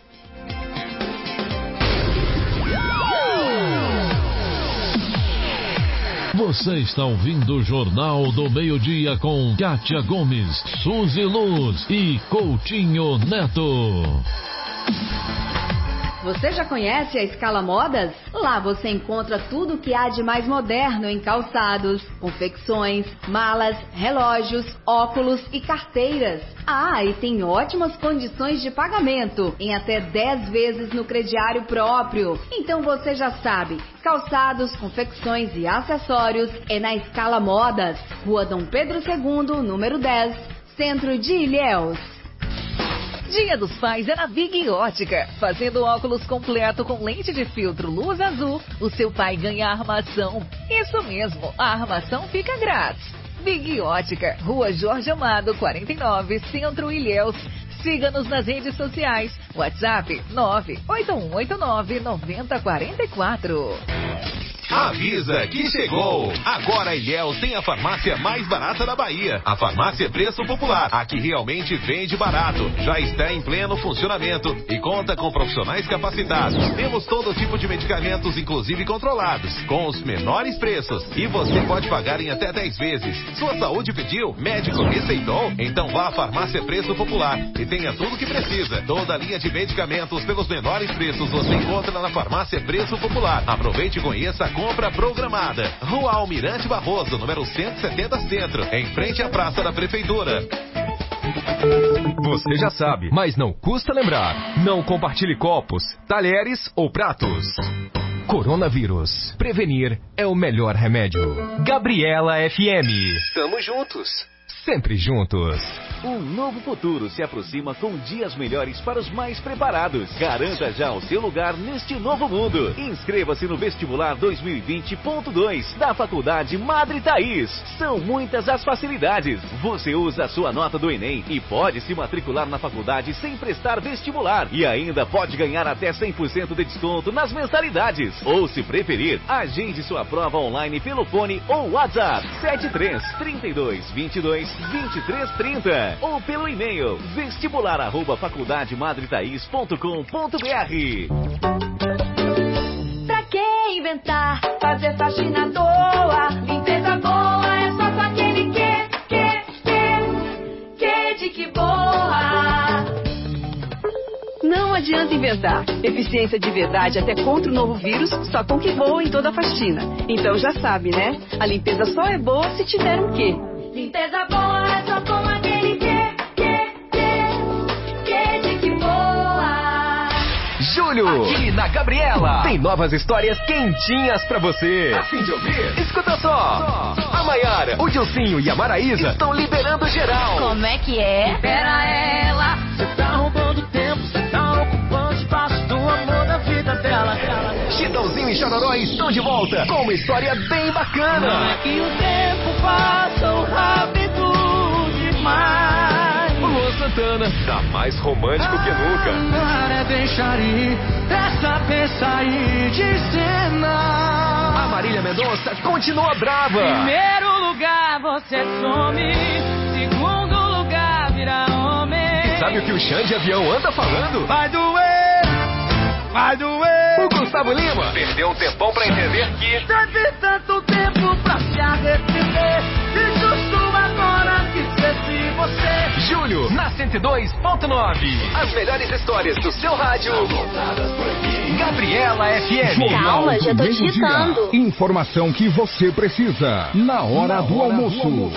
Você está ouvindo o Jornal do Meio-Dia com Kátia Gomes, Suzy Luz e Coutinho Neto. Você já conhece a Escala Modas? Lá você encontra tudo o que há de mais moderno em calçados, confecções, malas, relógios, óculos e carteiras. Ah, e tem ótimas condições de pagamento, em até dez vezes no crediário próprio. Então você já sabe, calçados, confecções e acessórios é na Escala Modas, Rua Dom Pedro segundo, número dez, Centro de Ilhéus. Dia dos Pais é na Big Ótica. Fazendo óculos completo com lente de filtro luz azul, o seu pai ganha armação. Isso mesmo, a armação fica grátis. Big Ótica, Rua Jorge Amado, quarenta e nove, Centro Ilhéus. Siga-nos nas redes sociais. WhatsApp nove oito um oito nove nove zero quatro quatro. Avisa que chegou! Agora a Ilhéus tem a farmácia mais barata da Bahia. A Farmácia Preço Popular. A que realmente vende barato. Já está em pleno funcionamento e conta com profissionais capacitados. Temos todo tipo de medicamentos, inclusive controlados, com os menores preços. E você pode pagar em até dez vezes. Sua saúde pediu? Médico receitou? Então vá à Farmácia Preço Popular e tenha tudo o que precisa. Toda a linha de medicamentos pelos menores preços você encontra na Farmácia Preço Popular. Aproveite e conheça a compra programada. Rua Almirante Barroso, número cento e setenta Centro, em frente à Praça da Prefeitura. Você já sabe, mas não custa lembrar. Não compartilhe copos, talheres ou pratos. Coronavírus. Prevenir é o melhor remédio. Gabriela F M. Estamos juntos. Sempre juntos. Um novo futuro se aproxima com dias melhores para os mais preparados. Garanta já o seu lugar neste novo mundo. Inscreva-se no Vestibular dois mil e vinte ponto dois da Faculdade Madre Thaís. São muitas as facilidades. Você usa a sua nota do Enem e pode se matricular na faculdade sem prestar vestibular. E ainda pode ganhar até cem por cento de desconto nas mensalidades. Ou, se preferir, agende sua prova online pelo fone ou WhatsApp sete três, trinta e dois, vinte e dois, vinte e três trinta ou pelo e-mail vestibular arroba faculdade madre thaís ponto com ponto br. Pra que inventar, fazer faxina à toa? Limpeza boa é só com aquele que, que, que, que de que boa. Não adianta inventar. Eficiência de verdade até contra o novo vírus, só com que boa em toda a faxina. Então já sabe, né? A limpeza só é boa se tiver um quê. Limpeza boa é só com aquele que, que, que, que de que boa. Julho, aqui na Gabriela, tem novas histórias quentinhas pra você. A fim de ouvir? Escuta só. só. A Maiara, o Dilcinho e a Maraísa estão liberando geral. Como é que é? Libera ela. Você tá roubando tempo, você tá ocupando espaço do amor da vida dela. Chitãozinho e Chororó estão de volta com uma história bem bacana. Não é que o tempo passa rápido demais. O Luan Santana tá mais romântico que nunca. Amar é deixar ir, é saber sair de cena. A Marília Mendonça continua brava. Primeiro lugar você some, segundo lugar vira homem. E sabe o que o Xande Avião anda falando? Vai doer, vai doer. O Gustavo Lima perdeu um tempão pra entender que teve tanto tempo pra se arrepender, e justo agora que esqueci você. Julho, na cento e dois ponto nove. As melhores histórias do seu rádio. Gabriela F M. Calma, já tô digitando. Informação que você precisa na hora, na do, hora almoço. do almoço.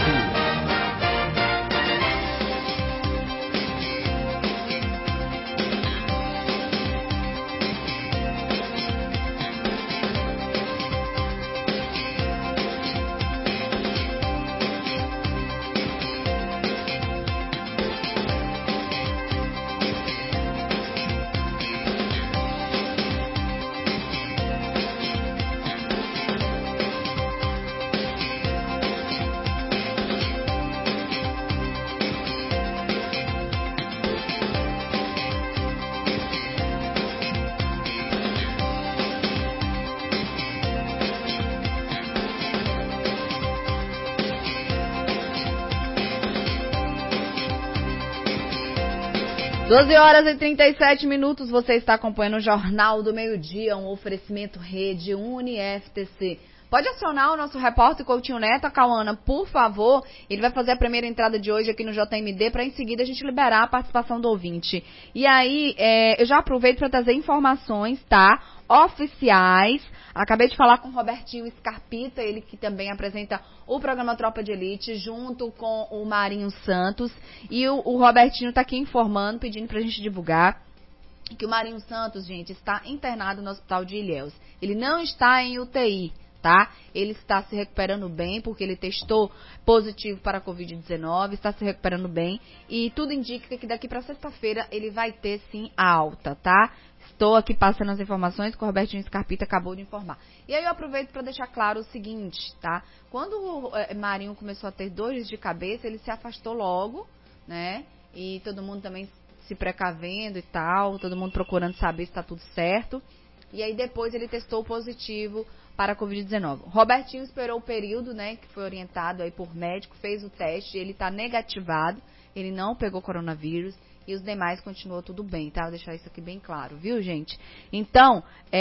doze horas e trinta e sete minutos, você está acompanhando o Jornal do Meio-Dia, um oferecimento Rede Uni F T C. Pode acionar o nosso repórter Coutinho Neto, a Cauana, por favor. Ele vai fazer a primeira entrada de hoje aqui no J M D, para em seguida a gente liberar a participação do ouvinte. E aí, é, eu já aproveito para trazer informações, tá? Oficiais. Acabei de falar com o Robertinho Scarpita, ele que também apresenta o programa Tropa de Elite, junto com o Marinho Santos. E o, o Robertinho está aqui informando, pedindo pra gente divulgar, que o Marinho Santos, gente, está internado no Hospital de Ilhéus. Ele não está em U T I, tá? Ele está se recuperando bem, porque ele testou positivo para a covid dezenove, está se recuperando bem. E tudo indica que daqui para sexta-feira ele vai ter, sim, a alta, tá? Estou aqui passando as informações que o Robertinho Scarpita acabou de informar. E aí eu aproveito para deixar claro o seguinte, tá? Quando o é, Marinho começou a ter dores de cabeça, ele se afastou logo, né? E todo mundo também se precavendo e tal, todo mundo procurando saber se está tudo certo. E aí depois ele testou positivo para a covid dezenove. O Robertinho esperou o período, né, que foi orientado aí por médico, fez o teste, ele está negativado, ele não pegou coronavírus. E os demais continuou tudo bem, tá? Vou deixar isso aqui bem claro, viu, gente? Então,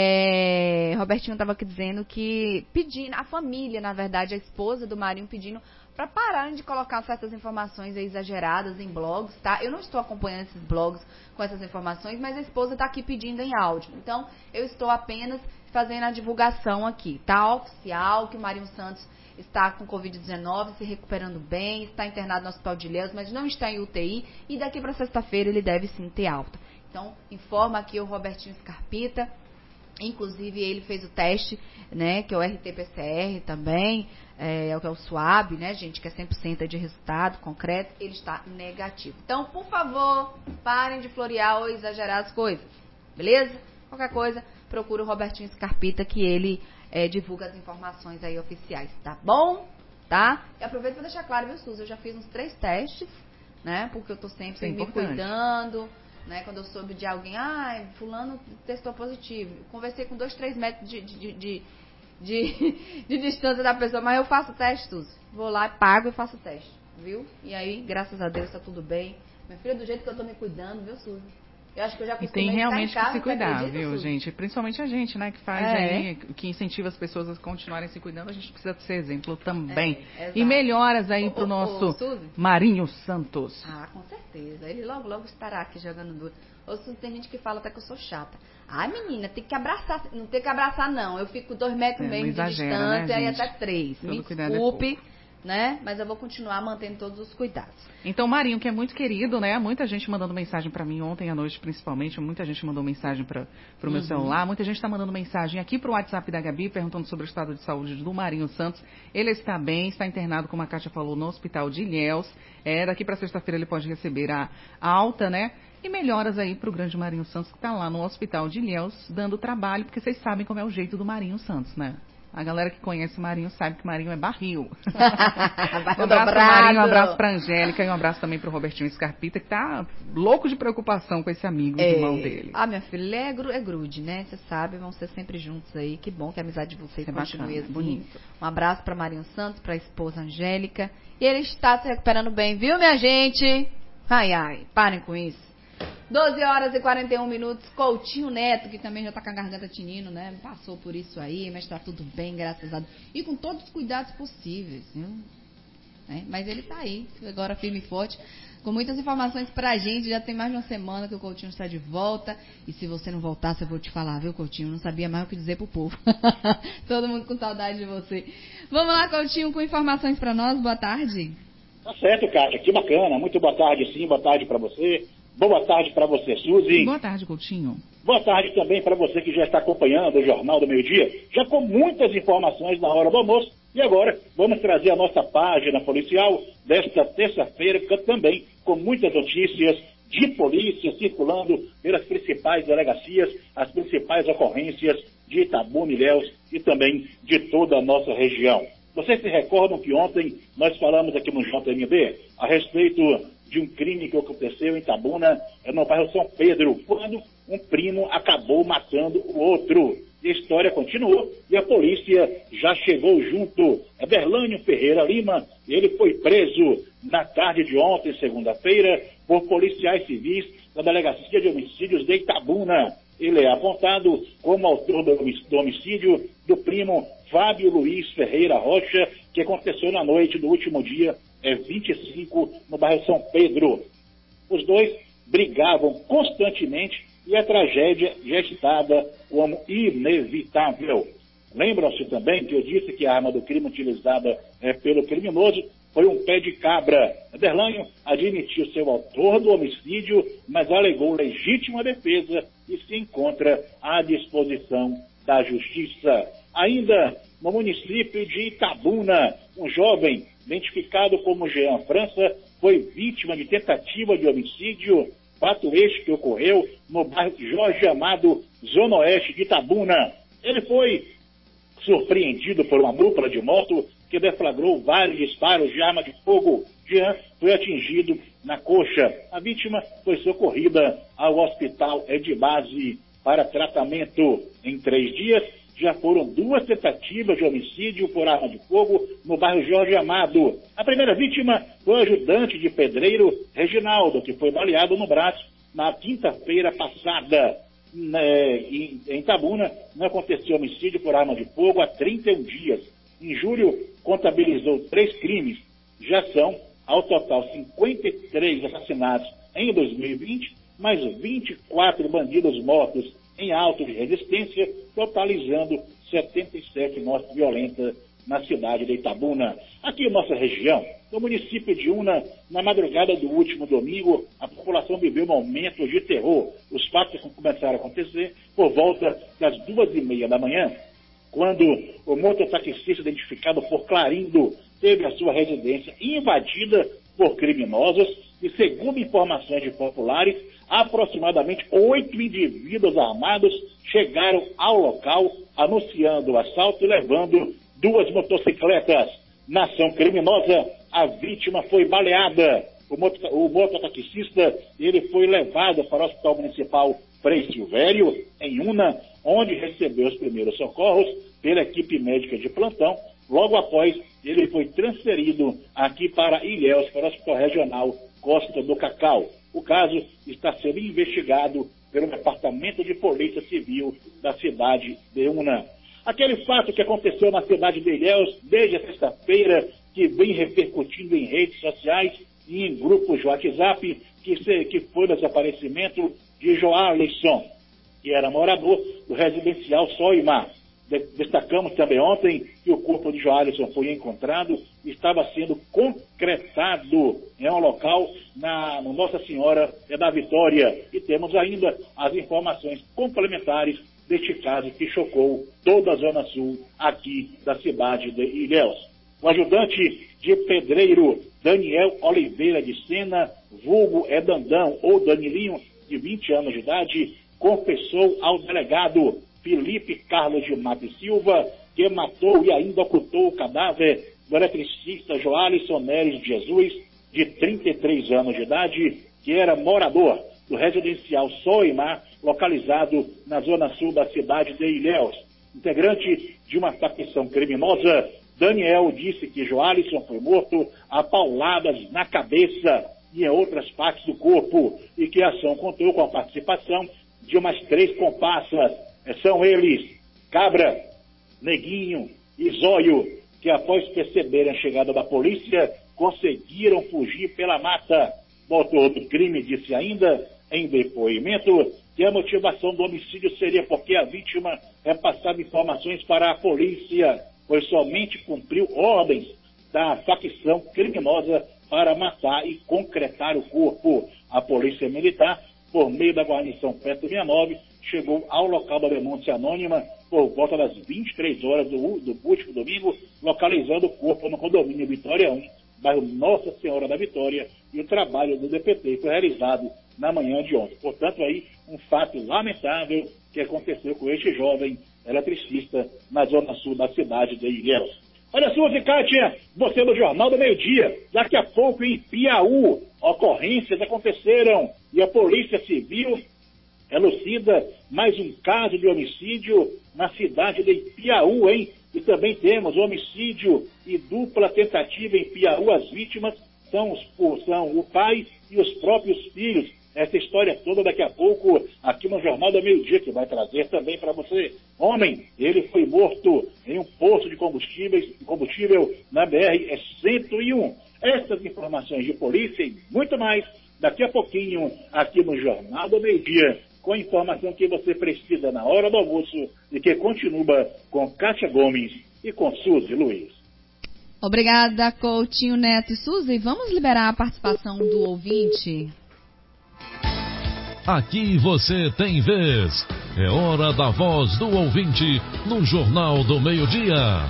é... Robertinho estava aqui dizendo que, pedindo, a família, na verdade, a esposa do Marinho pedindo para pararem de colocar certas informações aí exageradas em blogs, tá? Eu não estou acompanhando esses blogs com essas informações, mas a esposa está aqui pedindo em áudio. Então, eu estou apenas fazendo a divulgação aqui, tá? Oficial, que o Marinho Santos está com covid dezenove, se recuperando bem, está internado no Hospital de Ilhéus, mas não está em U T I, e daqui para sexta-feira ele deve sim ter alta. Então, informa aqui o Robertinho Scarpita, inclusive ele fez o teste, né, que é o R T P C R também, é, é o que é o SWAB, né, gente, que é cem por cento de resultado concreto, ele está negativo. Então, por favor, parem de florear ou exagerar as coisas, beleza? Qualquer coisa, procura o Robertinho Scarpita, que ele É, divulga as informações aí oficiais, tá bom? Tá? E aproveito para deixar claro, viu, Suzy? Eu já fiz uns três testes, né? Porque eu tô sempre é me cuidando, né? Quando eu soube de alguém, ah, fulano testou positivo. Conversei com dois, três metros de, de, de, de, de distância da pessoa, mas eu faço teste, Suzy. Vou lá, pago e faço teste. viu? E aí, graças a Deus, tá tudo bem. Minha filha, do jeito que eu tô me cuidando, viu, Suzy? Eu acho que eu já E tem realmente casa, que se cuidar, acredita, viu, Suzy? gente? Principalmente a gente, né, que faz É. aí, que incentiva as pessoas a continuarem se cuidando, a gente precisa ser exemplo também. É, e melhoras aí pro ô, nosso ô, Suzy? Marinho Santos. Ah, com certeza. Ele logo, logo estará aqui jogando duro. Ô, Suzy, tem gente que fala até que eu sou chata. Ai, menina, tem que abraçar. Não tem que abraçar, não. Eu fico dois metros É, mesmo não de exagera, distância, né, e gente? até três. Todo Me cuidado é desculpe, né? Mas eu vou continuar mantendo todos os cuidados. Então, Marinho, que é muito querido, né? Muita gente mandando mensagem pra mim ontem à noite, principalmente. Muita gente mandou mensagem para o meu Uhum. celular. Muita gente está mandando mensagem aqui pro WhatsApp da Gabi, perguntando sobre o estado de saúde do Marinho Santos. Ele está bem, está internado, como a Kátia falou, no hospital de Ilhéus. É, daqui para sexta-feira ele pode receber a alta, né? E melhoras aí pro grande Marinho Santos, que está lá no hospital de Ilhéus, dando trabalho, porque vocês sabem como é o jeito do Marinho Santos, né? A galera que conhece o Marinho sabe que Marinho é barril. Um abraço pro Marinho, um abraço pra Angélica e um abraço também pro Robertinho Scarpita, que tá louco de preocupação com esse amigo É. irmão dele. Ah, minha filha, ele é, gru, é grude, né? Você sabe, vão ser sempre juntos aí. Que bom que a amizade de vocês É continue bacana, assim. bonito. Um abraço pra Marinho Santos, pra esposa Angélica. E ele está se recuperando bem, viu, minha gente? Ai, ai, parem com isso. doze horas e quarenta e um minutos. Coutinho Neto, que também já tá com a garganta tinindo, né? Passou por isso aí, mas tá tudo bem, graças a Deus. E com todos os cuidados possíveis, viu? É, mas ele tá aí, agora firme e forte, com muitas informações pra gente. Já tem mais de uma semana que o Coutinho está de volta. E se você não voltasse, eu vou te falar, viu, Coutinho? Eu não sabia mais o que dizer pro povo. Todo mundo com saudade de você. Vamos lá, Coutinho, com informações pra nós. Boa tarde. Tá certo, Kátia, que bacana. Muito boa tarde, sim. Boa tarde pra você. Boa tarde para você, Suzy. Boa tarde, Coutinho. Boa tarde também para você que já está acompanhando o Jornal do Meio Dia, já com muitas informações na hora do almoço. E agora vamos trazer a nossa página policial desta terça-feira, também com muitas notícias de polícia circulando pelas principais delegacias, as principais ocorrências de Itabuna, Ilhéus e também de toda a nossa região. Vocês se recordam que ontem nós falamos aqui no J M B a respeito de um crime que aconteceu em Itabuna, no bairro São Pedro, quando um primo acabou matando o outro. E a história continuou e a polícia já chegou junto. É Berlânio Ferreira Lima, ele foi preso na tarde de ontem, segunda-feira, por policiais civis da Delegacia de Homicídios de Itabuna. Ele é apontado como autor do homicídio do primo Fábio Luiz Ferreira Rocha, que aconteceu na noite do último dia é vinte e cinco, no bairro São Pedro. Os dois brigavam constantemente e a tragédia já estava como inevitável. Lembram-se também que eu disse que a arma do crime utilizada é, pelo criminoso foi um pé de cabra. Berlânio admitiu ser o autor do homicídio, mas alegou legítima defesa e se encontra à disposição da justiça. Ainda no município de Itabuna, um jovem identificado como Jean França foi vítima de tentativa de homicídio, fato este que ocorreu no bairro Jorge Amado, zona oeste de Itabuna. Ele foi surpreendido por uma dupla de moto que deflagrou vários disparos de arma de fogo. Jean foi atingido na coxa. A vítima foi socorrida ao hospital Edbase para tratamento. Em três dias, já foram duas tentativas de homicídio por arma de fogo no bairro Jorge Amado. A primeira vítima foi o ajudante de pedreiro Reginaldo, que foi baleado no braço na quinta-feira passada. Né, em, em Itabuna, não aconteceu homicídio por arma de fogo há trinta e um dias. Em julho, contabilizou três crimes. Já são, ao total, cinquenta e três assassinatos em dois mil e vinte, mais vinte e quatro bandidos mortos em auto de resistência, totalizando setenta e sete mortes violentas na cidade de Itabuna. Aqui em nossa região, no município de Una, na madrugada do último domingo, a população viveu momentos de terror. Os fatos começaram a acontecer por volta das duas e meia da manhã, quando o mototaxista identificado por Clarindo teve a sua residência invadida por criminosos e, segundo informações de populares, aproximadamente oito indivíduos armados chegaram ao local anunciando o assalto e levando duas motocicletas. Na ação criminosa, a vítima foi baleada. O, moto, o mototaxista ele foi levado para o Hospital Municipal Frei Silvério, em Una, onde recebeu os primeiros socorros pela equipe médica de plantão Logo após, ele foi transferido aqui para Ilhéus, para o Hospital Regional Costa do Cacau. O caso está sendo investigado pelo Departamento de Polícia Civil da cidade de Una. Aquele fato que aconteceu na cidade de Ilhéus desde a sexta-feira, que vem repercutindo em redes sociais e em grupos de WhatsApp, que, se, que foi o desaparecimento de Joalisson, que era morador do residencial Soimar. De, destacamos também ontem que o corpo de Joalisson foi encontrado e estava sendo concretado em um local na, na Nossa Senhora da Vitória. E temos ainda as informações complementares deste caso que chocou toda a Zona Sul aqui da cidade de Ilhéus. O ajudante de pedreiro Daniel Oliveira de Sena, vulgo Edandão ou Danilinho, de vinte anos de idade, confessou ao delegado Felipe Carlos de Mato Silva que matou e ainda ocultou o cadáver do eletricista Joalisson Neres de Jesus, de trinta e três anos de idade, que era morador do residencial Soimar, localizado na zona sul da cidade de Ilhéus. Integrante de uma facção criminosa, Daniel disse que Joalisson foi morto a pauladas na cabeça e em outras partes do corpo, e que a ação contou com a participação de umas três comparsas. São eles, Cabra, Neguinho e Zóio, que após perceberem a chegada da polícia, conseguiram fugir pela mata. O autor do crime disse ainda, em depoimento, que a motivação do homicídio seria porque a vítima repassava informações para a polícia, pois somente cumpriu ordens da facção criminosa para matar e concretar o corpo. A polícia militar, por meio da guarnição Petro sessenta e nove, chegou ao local da denúncia anônima por volta das vinte e três horas do, do último domingo, localizando o corpo no condomínio Vitória um, bairro Nossa Senhora da Vitória, e o trabalho do D P T foi realizado na manhã de ontem. Portanto, aí, um fato lamentável que aconteceu com este jovem eletricista na zona sul da cidade de Ilhéus. Olha só, Kátia, você no Jornal do Meio-Dia. Daqui a pouco em Piauí, ocorrências aconteceram e a Polícia Civil elucida mais um caso de homicídio na cidade de Piauí, hein? E também temos homicídio e dupla tentativa em Piauí. As vítimas são, os, são o pai e os próprios filhos. Essa história toda daqui a pouco aqui no Jornal do Meio-Dia, que vai trazer também para você. Homem, ele foi morto em um posto de combustíveis, combustível na B R cento e um. Essas informações de polícia e muito mais daqui a pouquinho aqui no Jornal do Meio-Dia, com a informação que você precisa na hora do almoço e que continua com Kátia Gomes e com Suzy Luiz. Obrigada, Coutinho Neto e Suzy. Vamos liberar a participação do ouvinte? Aqui você tem vez. É hora da voz do ouvinte no Jornal do Meio-Dia.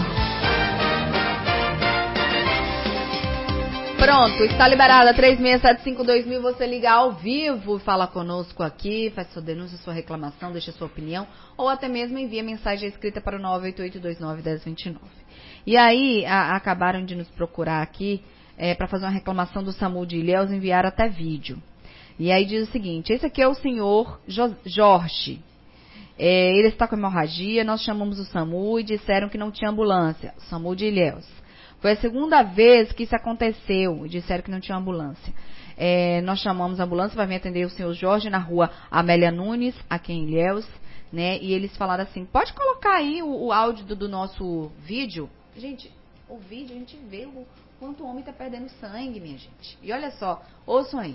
Pronto, está liberada três seis sete cinco dois mil, você liga ao vivo, fala conosco aqui, faz sua denúncia, sua reclamação, deixa sua opinião, ou até mesmo envia mensagem escrita para o nove oito oito dois nove um zero dois nove. E aí, a, acabaram de nos procurar aqui é, para fazer uma reclamação do SAMU de Ilhéus, enviaram até vídeo. E aí diz o seguinte, esse aqui é o senhor jo- Jorge, é, ele está com hemorragia, nós chamamos o SAMU e disseram que não tinha ambulância, o SAMU de Ilhéus. Foi a segunda vez que isso aconteceu, disseram que não tinha ambulância. É, nós chamamos a ambulância, vai me atender o senhor Jorge na rua Amélia Nunes, aqui em Ilhéus, né? E eles falaram assim, pode colocar aí o, o áudio do, do nosso vídeo? Gente, o vídeo a gente vê o quanto o homem está perdendo sangue, minha gente. E olha só, ouçam aí.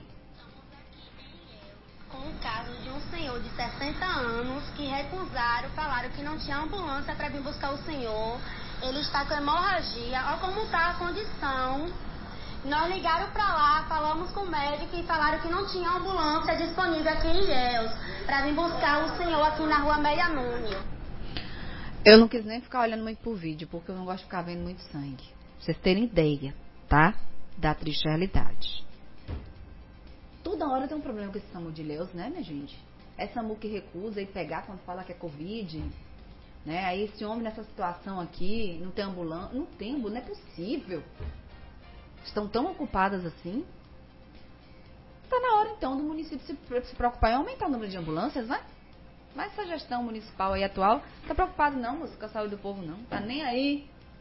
Com o caso de um senhor de sessenta anos que recusaram, falaram que não tinha ambulância para vir buscar o senhor. Ele está com hemorragia, olha como está a condição. Nós ligaram para lá, falamos com o médico e falaram que não tinha ambulância disponível aqui em Ilhéus para vir buscar o senhor aqui na rua Amélia Nunes. Eu não quis nem ficar olhando muito pro vídeo, porque eu não gosto de ficar vendo muito sangue. Pra vocês terem ideia, tá? Da triste realidade. Toda hora tem um problema com esse SAMU de Ilhéus, né, minha gente? É SAMU que recusa e pegar quando fala que é Covid. Né? Aí esse homem nessa situação aqui, não tem ambulância, não tem ambulância, não é possível. Estão tão ocupadas assim. Está na hora então do município se, se preocupar em aumentar o número de ambulâncias, né? Mas essa gestão municipal aí atual, não está preocupado não, moço, com a saúde do povo não. Tá nem aí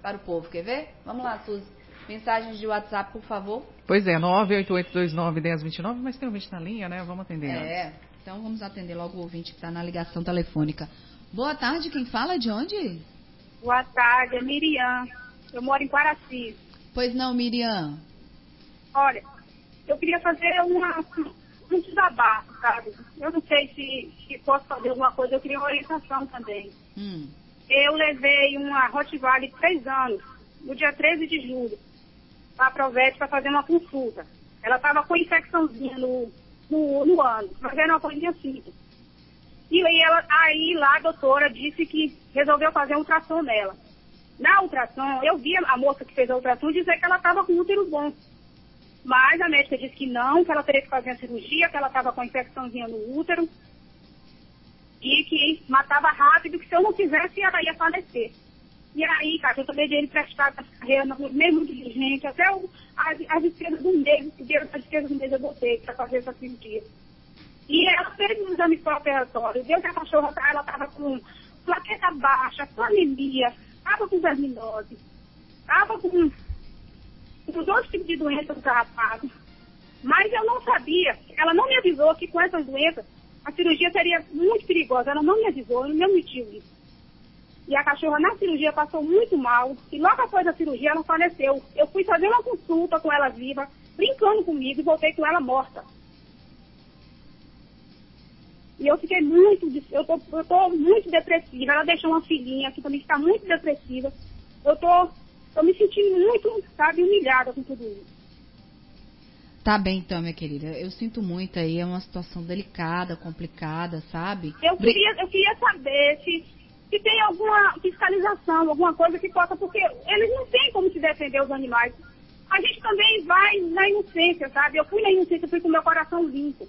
para o povo. Quer ver? Vamos lá, Suzy. Mensagens de WhatsApp, por favor. Pois é, nove oito oito dois nove um zero dois nove, mas tem ouvinte na linha, né? Vamos atender. É, então vamos atender logo o ouvinte que está na ligação telefônica. Boa tarde, quem fala? De onde? Boa tarde, é Miriam. Eu moro em Quaraci. Pois não, Miriam. Olha, eu queria fazer uma, um desabafo, sabe? Eu não sei se, se posso fazer alguma coisa, eu queria uma orientação também. Hum. Eu levei uma Rottweiler de três anos, no dia treze de julho, para a Provete para fazer uma consulta. Ela estava com infecçãozinha no, no, no ano, mas era uma coisinha simples. E aí, ela, aí lá a doutora disse que resolveu fazer um ultrassom nela. Na ultrassom, eu vi a moça que fez a ultrassom dizer que ela estava com útero bom. Mas a médica disse que não, que ela teria que fazer a cirurgia, que ela estava com infecçãozinha no útero. E que matava rápido, que se eu não fizesse, ela ia falecer. E aí, cara, eu tomei dinheiro emprestado nessa carreira, mesmo diligente, até o, as, as despesas do mês, o dinheiro das despesas do mês eu botei para fazer essa cirurgia. E ela fez um exame pré-operatório, deu que a cachorra, ela estava com plaqueta baixa, com anemia, estava com verminose, estava com, com dois tipos de doenças carrapadas. Mas eu não sabia, ela não me avisou que com essas doenças a cirurgia seria muito perigosa, ela não me avisou, não me admitiu isso. E a cachorra na cirurgia passou muito mal, e logo após a cirurgia ela faleceu. Eu fui fazer uma consulta com ela viva, brincando comigo, e voltei com ela morta. E eu fiquei muito, eu tô, eu tô muito depressiva. Ela deixou uma filhinha que também está muito depressiva. Eu tô, tô me sentindo muito, sabe, humilhada com tudo isso. Tá bem então, minha querida. Eu sinto muito aí, é uma situação delicada, complicada, sabe? Eu queria, eu queria saber se, se tem alguma fiscalização, alguma coisa que possa, porque eles não têm como se defender os animais. A gente também vai na inocência, sabe? Eu fui na inocência, fui com meu coração limpo.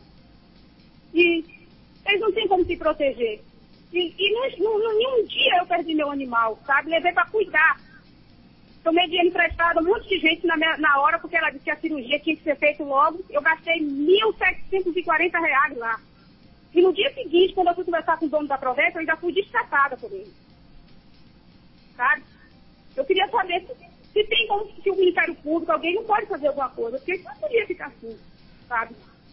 E eles não têm como se proteger. E, e não, nenhum dia eu perdi meu animal, sabe? Levei para cuidar. Tomei dinheiro emprestado a um monte de gente na, minha, na hora, porque ela disse que a cirurgia tinha que ser feita logo. Eu gastei mil setecentos e quarenta reais lá. E no dia seguinte, quando eu fui conversar com o dono da Provete, eu ainda fui destratada por ele. Sabe? Eu queria saber se, se tem como, se o Ministério Público, alguém não pode fazer alguma coisa, porque isso não podia ficar assim, sabe?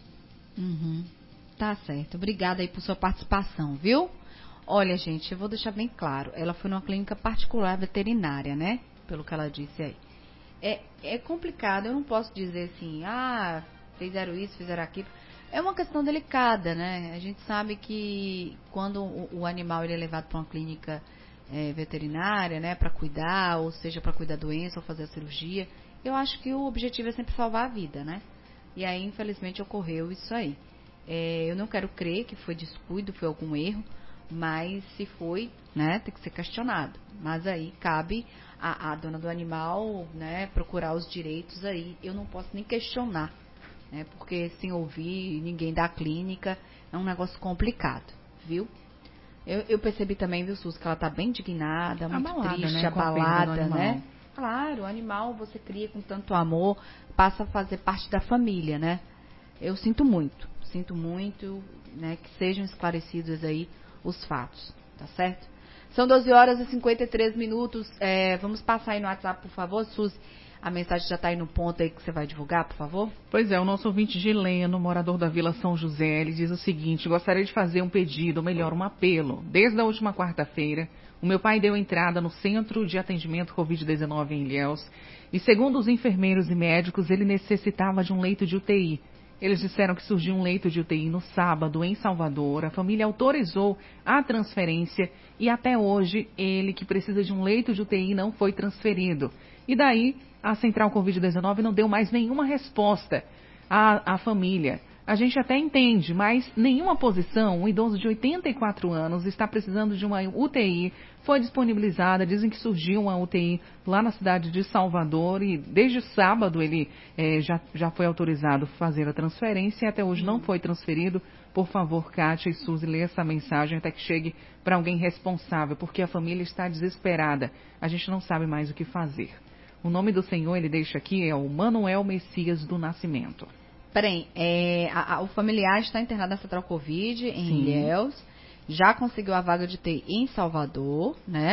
Uhum. Tá certo. Obrigada aí por sua participação, viu? Olha, gente, eu vou deixar bem claro. Ela foi numa clínica particular veterinária, né? Pelo que ela disse aí. É, é complicado, eu não posso dizer assim, ah, fizeram isso, fizeram aquilo. É uma questão delicada, né? A gente sabe que quando o, o animal ele é levado para uma clínica é, veterinária, né, para cuidar, ou seja, para cuidar da doença ou fazer a cirurgia, eu acho que o objetivo é sempre salvar a vida, né? E aí, infelizmente, ocorreu isso aí. É, eu não quero crer que foi descuido, foi algum erro, mas se foi, né, tem que ser questionado. Mas aí cabe a, a dona do animal, né, procurar os direitos aí. Eu não posso nem questionar, né, porque sem ouvir ninguém da clínica é um negócio complicado, viu? Eu, eu percebi também, viu, Sus, que ela tá bem indignada, muito abalada, triste, né, abalada, né? Claro, o animal você cria com tanto amor, passa a fazer parte da família, né? Eu sinto muito, sinto muito, né, que sejam esclarecidos aí os fatos, tá certo? São doze horas e cinquenta e três minutos, é, vamos passar aí no WhatsApp, por favor, Suzy. A mensagem já está aí no ponto aí que você vai divulgar, por favor? Pois é, o nosso ouvinte Gileno, morador da Vila São José, ele diz o seguinte: gostaria de fazer um pedido, ou melhor, um apelo. Desde a última quarta-feira, o meu pai deu entrada no Centro de Atendimento covid dezenove em Ilhéus e, segundo os enfermeiros e médicos, ele necessitava de um leito de U T I. Eles disseram que surgiu um leito de U T I no sábado em Salvador, a família autorizou a transferência e até hoje ele, que precisa de um leito de U T I, não foi transferido. E daí a Central covid dezenove não deu mais nenhuma resposta à, à família. A gente até entende, mas nenhuma posição. Um idoso de oitenta e quatro anos está precisando de uma U T I, foi disponibilizada, dizem que surgiu uma U T I lá na cidade de Salvador e desde sábado ele eh, já, já foi autorizado a fazer a transferência e até hoje não foi transferido. Por favor, Kátia e Suzy, lê essa mensagem até que chegue para alguém responsável, porque a família está desesperada. A gente não sabe mais o que fazer. O nome do senhor, ele deixa aqui, é o Manuel Messias do Nascimento. Peraí, é, a, a, o familiar está internado na Central Covid, em Ilhéus, já conseguiu a vaga de U T I em Salvador, né?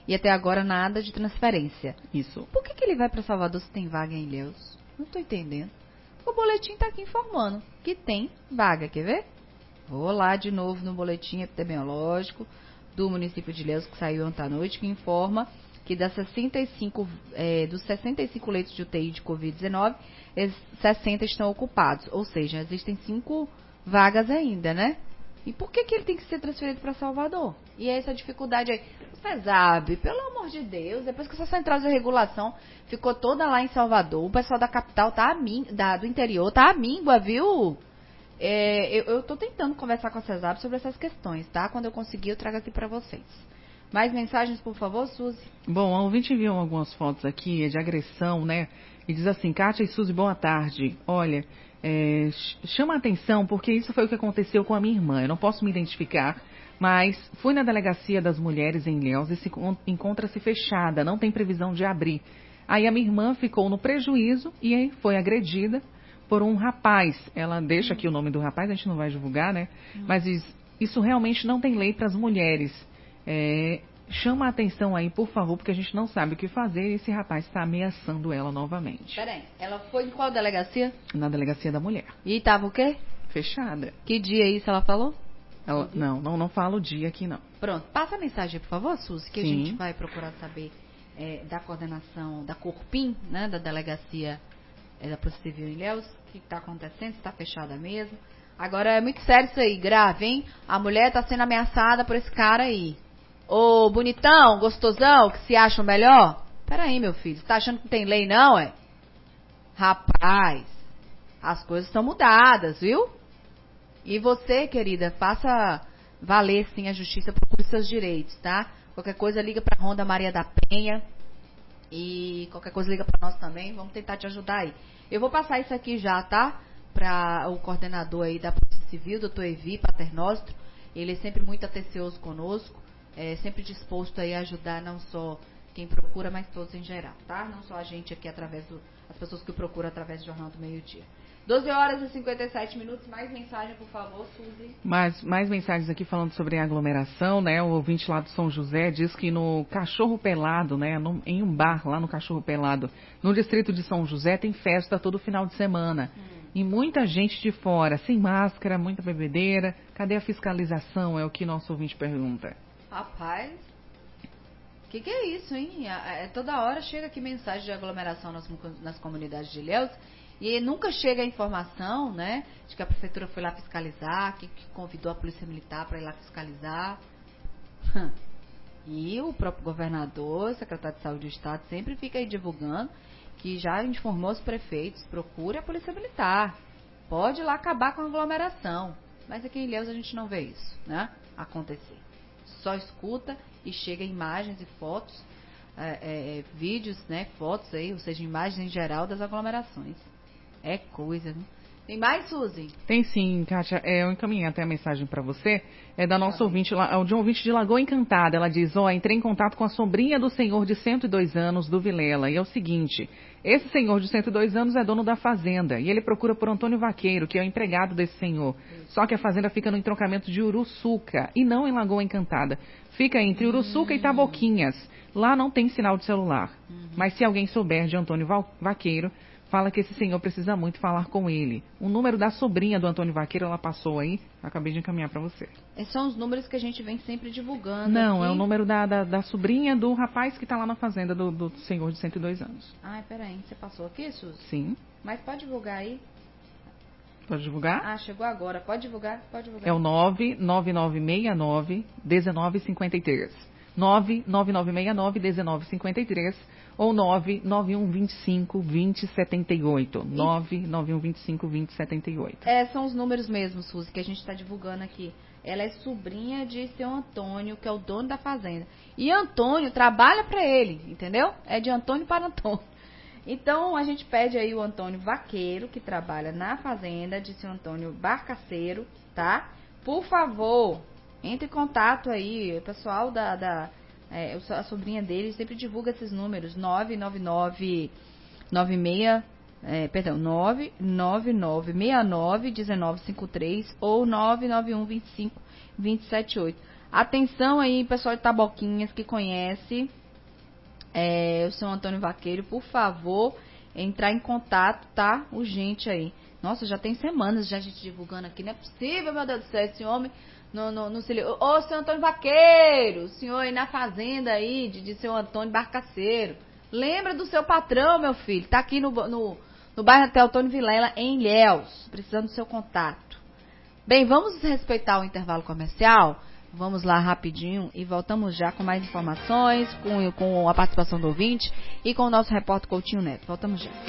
E até agora nada de transferência. Isso. Por que, que ele vai para Salvador se tem vaga em Ilhéus? Não estou entendendo. O boletim está aqui informando que tem vaga, quer ver? Vou lá de novo no boletim epidemiológico do município de Ilhéus, que saiu ontem à noite, que informa que das sessenta e cinco, é, dos sessenta e cinco leitos de U T I de covid dezenove, sessenta estão ocupados. Ou seja, existem cinco vagas ainda, né? E por que, que ele tem que ser transferido para Salvador? E essa dificuldade aí. Você sabe, pelo amor de Deus, depois que essa central de regulação ficou toda lá em Salvador, o pessoal da capital tá a mim, da, do interior tá à míngua, viu? É, eu, eu tô tentando conversar com a CESAB sobre essas questões, tá? Quando eu conseguir, eu trago aqui para vocês. Mais mensagens, por favor, Suzy? Bom, a ouvinte enviou algumas fotos aqui de agressão, né? E diz assim, Kátia e Suzy, boa tarde. Olha, é, chama a atenção porque isso foi o que aconteceu com a minha irmã. Eu não posso me identificar, mas fui na delegacia das mulheres em Ilhéus e se encontra-se fechada, não tem previsão de abrir. Aí a minha irmã ficou no prejuízo e foi agredida por um rapaz. Ela deixa aqui o nome do rapaz, a gente não vai divulgar, né? Hum. Mas diz, isso realmente não tem lei para as mulheres. É, chama a atenção aí, por favor, porque a gente não sabe o que fazer e esse rapaz está ameaçando ela novamente. Peraí, ela foi em qual delegacia? Na delegacia da mulher. E tava o quê? Fechada. Que dia isso ela falou? Ela, não, não, não fala o dia aqui não. Pronto, passa a mensagem, por favor, Suzy, que Sim. a gente vai procurar saber é, da coordenação da Corpim, né, da delegacia é, da Polícia Civil em Ilhéus, o que está acontecendo, se está fechada mesmo. Agora é muito sério isso aí, grave, hein? A mulher está sendo ameaçada por esse cara aí. Ô, bonitão, gostosão, que se acham melhor? Peraí, meu filho, você tá achando que não tem lei não, é? Rapaz, as coisas estão mudadas, viu? E você, querida, faça valer sim a justiça, procure seus direitos, tá? Qualquer coisa liga pra Ronda Maria da Penha e qualquer coisa liga pra nós também, vamos tentar te ajudar aí. Eu vou passar isso aqui já, tá? Pra o coordenador aí da Polícia Civil, doutor Evi Paternostro, ele é sempre muito atencioso conosco. É sempre disposto aí a ajudar não só quem procura, mas todos em geral, tá? Não só a gente aqui através do... as pessoas que procuram através do Jornal do Meio-Dia. doze horas e cinquenta e sete minutos. Mais mensagem, por favor, Suzy. Mais, mais mensagens aqui falando sobre a aglomeração, né? O ouvinte lá do São José diz que no Cachorro Pelado, né? No, em um bar lá no Cachorro Pelado, no distrito de São José, tem festa todo final de semana. Hum. E muita gente de fora, sem máscara, muita bebedeira. Cadê a fiscalização? É o que nosso ouvinte pergunta. Rapaz, o que, que é isso, hein? É, toda hora chega aqui mensagem de aglomeração nas, nas comunidades de Ilhéus e nunca chega a informação, né? De que a prefeitura foi lá fiscalizar, que, que convidou a polícia militar para ir lá fiscalizar. E o próprio governador, secretário de saúde do estado, sempre fica aí divulgando que já informou os prefeitos, procure a polícia militar. Pode ir lá acabar com a aglomeração. Mas aqui em Ilhéus a gente não vê isso, né? Acontecer. Só escuta e chega imagens e fotos, é, é, vídeos, né, fotos aí, ou seja, imagens em geral das aglomerações. É coisa, né? Tem mais, Suzy? Tem sim, Kátia. É, eu encaminhei até a mensagem para você. É da nossa ouvinte, de um ouvinte de Lagoa Encantada. Ela diz, ó, oh, entrei em contato com a sobrinha do senhor de cento e dois anos do Vilela. E é o seguinte, esse senhor de cento e dois anos é dono da fazenda. E ele procura por Antônio Vaqueiro, que é o empregado desse senhor. Só que a fazenda fica no entroncamento de Uruçuca e não em Lagoa Encantada. Fica entre Uruçuca hum. e Taboquinhas. Lá não tem sinal de celular. Uhum. Mas se alguém souber de Antônio Vaqueiro, fala que esse senhor precisa muito falar com ele. O número da sobrinha do Antônio Vaqueiro, ela passou aí, acabei de encaminhar para você. Esses são os números que a gente vem sempre divulgando. Não, aqui. É o número da, da, da sobrinha do rapaz que está lá na fazenda do, do senhor de cento e dois anos. Ai, peraí, você passou aqui, Suzy? Sim. Mas pode divulgar aí. Pode divulgar? Ah, chegou agora. Pode divulgar? Pode divulgar. É o nove nove nove seis nove um nove cinco três. nove nove nove seis nove um nove cinco três ou nove nove um dois cinco dois zero sete oito. nove nove um dois cinco dois zero sete oito. É, são os números mesmo, Suzy, que a gente está divulgando aqui. Ela é sobrinha de seu Antônio, que é o dono da fazenda. E Antônio trabalha para ele, entendeu? É de Antônio para Antônio. Então, a gente pede aí o Antônio Vaqueiro, que trabalha na fazenda, de seu Antônio Barcaceiro, tá? Por favor, entre em contato aí, o pessoal da... da É, a sobrinha dele sempre divulga esses números, nove nove nove nove seis, é, perdão, nove nove nove seis nove um nove cinco três ou nove nove um dois cinco dois sete oito. Atenção aí, pessoal de Taboquinhas que conhece é, o seu Antônio Vaqueiro, por favor, entrar em contato, tá? Urgente aí. Nossa, já tem semanas já a gente divulgando aqui. Não é possível, meu Deus do céu, esse homem não, não, não se liga. Ô, ô, seu Antônio Vaqueiro, o senhor aí na fazenda aí, de, de seu Antônio Barcaceiro. Lembra do seu patrão, meu filho. Tá aqui no, no, no bairro até Antônio Vilela, em Ilhéus, precisando do seu contato. Bem, vamos respeitar o intervalo comercial? Vamos lá rapidinho e voltamos já com mais informações, com, com a participação do ouvinte e com o nosso repórter Coutinho Neto. Voltamos já.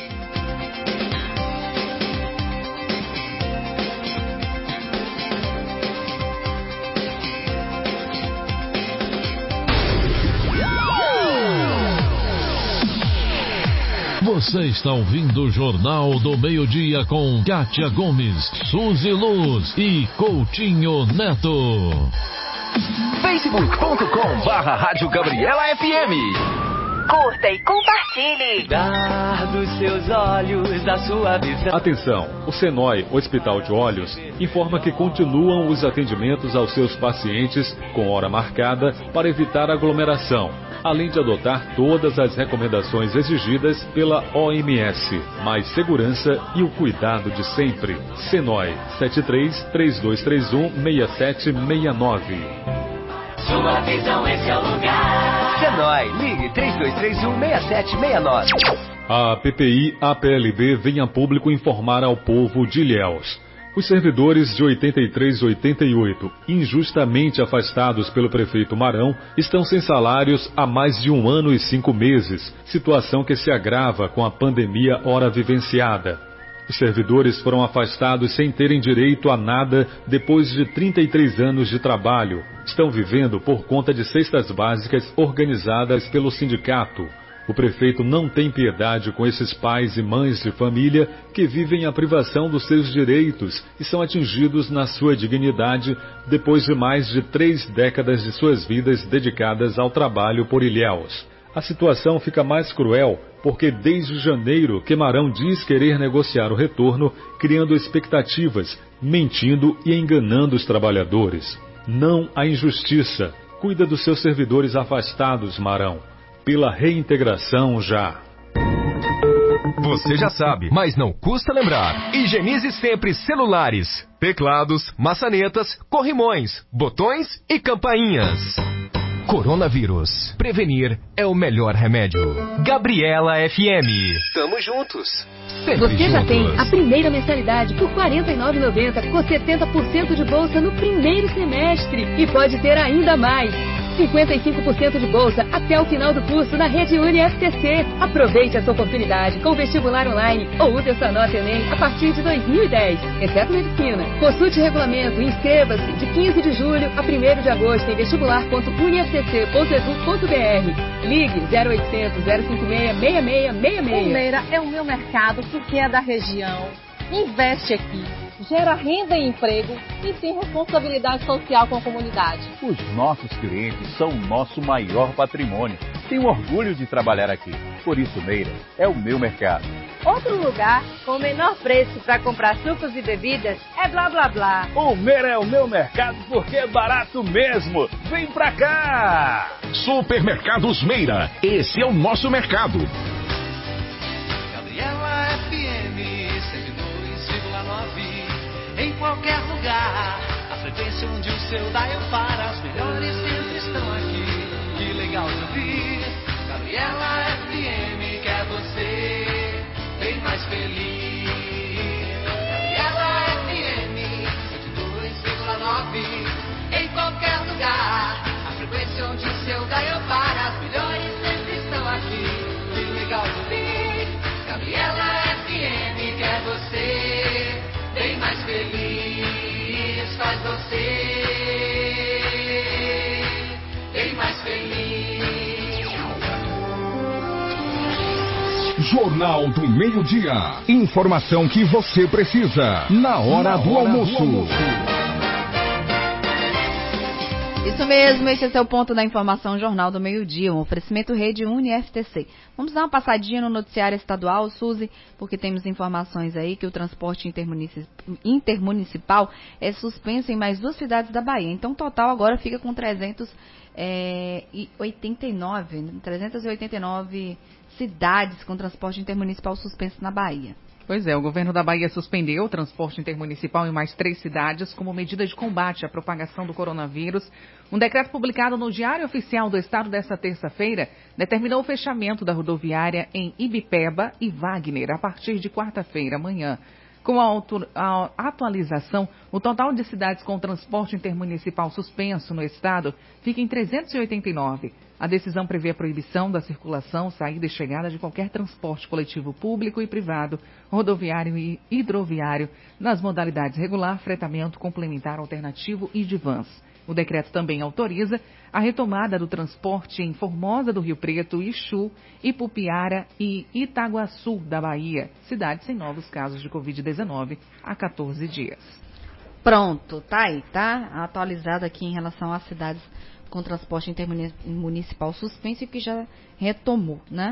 Você está ouvindo o Jornal do Meio-Dia com Kátia Gomes, Suzy Luz e Coutinho Neto. facebook ponto com barra Rádio Gabriela F M. Curta e compartilhe. Cuidar dos seus olhos, da sua visão. Atenção, o Senoi, Hospital de Olhos, informa que continuam os atendimentos aos seus pacientes com hora marcada para evitar aglomeração, além de adotar todas as recomendações exigidas pela O M S. Mais segurança e o cuidado de sempre. Senoi, sete três, três dois três um, seis sete seis nove. Sua visão, esse é o lugar. Senoi, ligue três dois três um, seis sete seis nove. A P P I A P L B vem a público informar ao povo de Ilhéus. Os servidores de oitenta e três e oitenta e oito, injustamente afastados pelo prefeito Marão, estão sem salários há mais de um ano e cinco meses, situação que se agrava com a pandemia ora vivenciada. Os servidores foram afastados sem terem direito a nada depois de trinta e três anos de trabalho. Estão vivendo por conta de cestas básicas organizadas pelo sindicato. O prefeito não tem piedade com esses pais e mães de família que vivem a privação dos seus direitos e são atingidos na sua dignidade depois de mais de três décadas de suas vidas dedicadas ao trabalho por Ilhéus. A situação fica mais cruel porque desde janeiro que Marão diz querer negociar o retorno, criando expectativas, mentindo e enganando os trabalhadores. Não há injustiça. Cuida dos seus servidores afastados, Marão. Pela reintegração já. Você já sabe, mas não custa lembrar. Higienize sempre celulares, teclados, maçanetas, corrimões, botões e campainhas. Coronavírus. Prevenir é o melhor remédio. Gabriela F M. Tamo juntos. Sempre Você juntos. Já tem a primeira mensalidade por quarenta e nove reais e noventa centavos com setenta por cento de bolsa no primeiro semestre. E pode ter ainda mais. cinquenta e cinco por cento de bolsa até o final do curso na Rede Uni F T C. Aproveite essa oportunidade com o vestibular online ou use a sua nota Enem a partir de dois mil e dez, exceto medicina. Consulte o regulamento e inscreva-se de quinze de julho a primeiro de agosto em vestibular ponto uni f t c ponto e d u ponto b r. Ligue zero oitocentos, zero cinco seis, seis seis seis seis. Palmeira é o meu mercado porque é da região. Investe aqui. Gera renda e emprego e tem responsabilidade social com a comunidade. Os nossos clientes são o nosso maior patrimônio. Tenho orgulho de trabalhar aqui. Por isso, Meira é o meu mercado. Outro lugar com o menor preço para comprar sucos e bebidas é Blá Blá Blá. O Meira é o meu mercado porque é barato mesmo. Vem pra cá! Supermercados Meira. Esse é o nosso mercado. Gabriela F M cento e dois vírgula nove. Em qualquer lugar, a frequência onde o seu dial para. As melhores sempre estão aqui. Que legal de ouvir. Gabriela F M quer você bem mais feliz. Gabriela F M cento e dois vírgula nove. Em qualquer lugar, a frequência onde o seu dial para. As melhores sempre estão aqui. Que legal de ouvir. Gabriela F M quer você bem mais feliz, faz você bem mais feliz. Jornal do Meio-Dia. Informação que você precisa na hora, na do, hora almoço. do almoço. Isso mesmo, esse é o ponto da informação Jornal do Meio-Dia, um oferecimento Rede Uni F T C. Vamos dar uma passadinha no noticiário estadual, Suzy, porque temos informações aí que o transporte intermunicipal é suspenso em mais duas cidades da Bahia. Então, o total agora fica com trezentos e oitenta e nove, trezentas e oitenta e nove cidades com transporte intermunicipal suspenso na Bahia. Pois é, o governo da Bahia suspendeu o transporte intermunicipal em mais três cidades como medida de combate à propagação do coronavírus. Um decreto publicado no Diário Oficial do Estado desta terça-feira determinou o fechamento da rodoviária em Ibipeba e Wagner a partir de quarta-feira, amanhã. Com a, auto, a atualização, o total de cidades com transporte intermunicipal suspenso no estado fica em trezentos e oitenta e nove. A decisão prevê a proibição da circulação, saída e chegada de qualquer transporte coletivo público e privado, rodoviário e hidroviário, nas modalidades regular, fretamento, complementar, alternativo e de vans. O decreto também autoriza a retomada do transporte em Formosa do Rio Preto, Ixu, Ipupiara e Itaguaçu da Bahia, cidades sem novos casos de covid dezenove há quatorze dias. Pronto, tá aí, tá atualizado aqui em relação às cidades com transporte intermunicipal suspenso e que já retomou, né?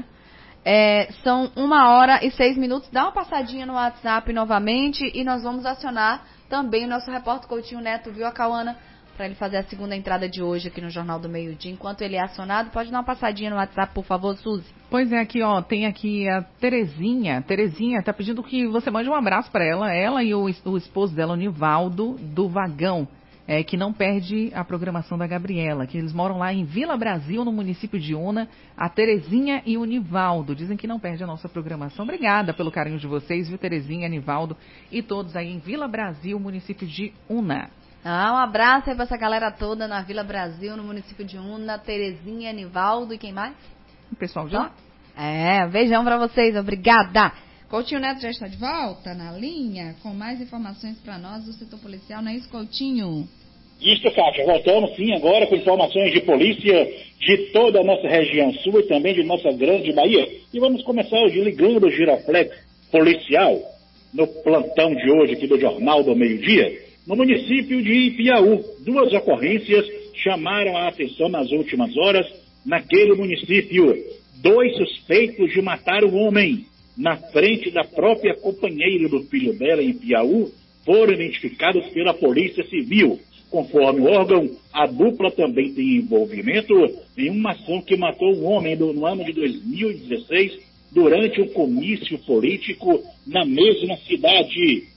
É, são uma hora e seis minutos. Dá uma passadinha no WhatsApp novamente e nós vamos acionar também o nosso repórter Coutinho Neto, viu, a Cauana, para ele fazer a segunda entrada de hoje aqui no Jornal do Meio-Dia. Enquanto ele é acionado, pode dar uma passadinha no WhatsApp, por favor, Suzy. Pois é, aqui, ó, tem aqui a Terezinha. Terezinha tá pedindo que você mande um abraço para ela, ela e o, o esposo dela, o Nivaldo, do Vagão, é, que não perde a programação da Gabriela, que eles moram lá em Vila Brasil, no município de Una, a Terezinha e o Nivaldo. Dizem que não perde a nossa programação. Obrigada pelo carinho de vocês, viu, Terezinha, Nivaldo e todos aí em Vila Brasil, município de Una. Ah, um abraço aí pra essa galera toda na Vila Brasil, no município de Una, Terezinha, Nivaldo e quem mais? O pessoal de lá. É, um beijão pra vocês, obrigada. Coutinho Neto já está de volta na linha com mais informações pra nós do setor policial, não é isso, Coutinho? Isso, Kátia, voltamos sim agora com informações de polícia de toda a nossa região sul e também de nossa grande Bahia. E vamos começar hoje ligando o Giroflex policial no plantão de hoje aqui do Jornal do Meio-Dia. No município de Ipiaú, duas ocorrências chamaram a atenção nas últimas horas. Naquele município, dois suspeitos de matar um homem na frente da própria companheira do filho dela em Ipiaú foram identificados pela Polícia Civil. Conforme o órgão, a dupla também tem envolvimento em uma ação que matou um homem no ano de dois mil e dezesseis durante um comício político na mesma cidade.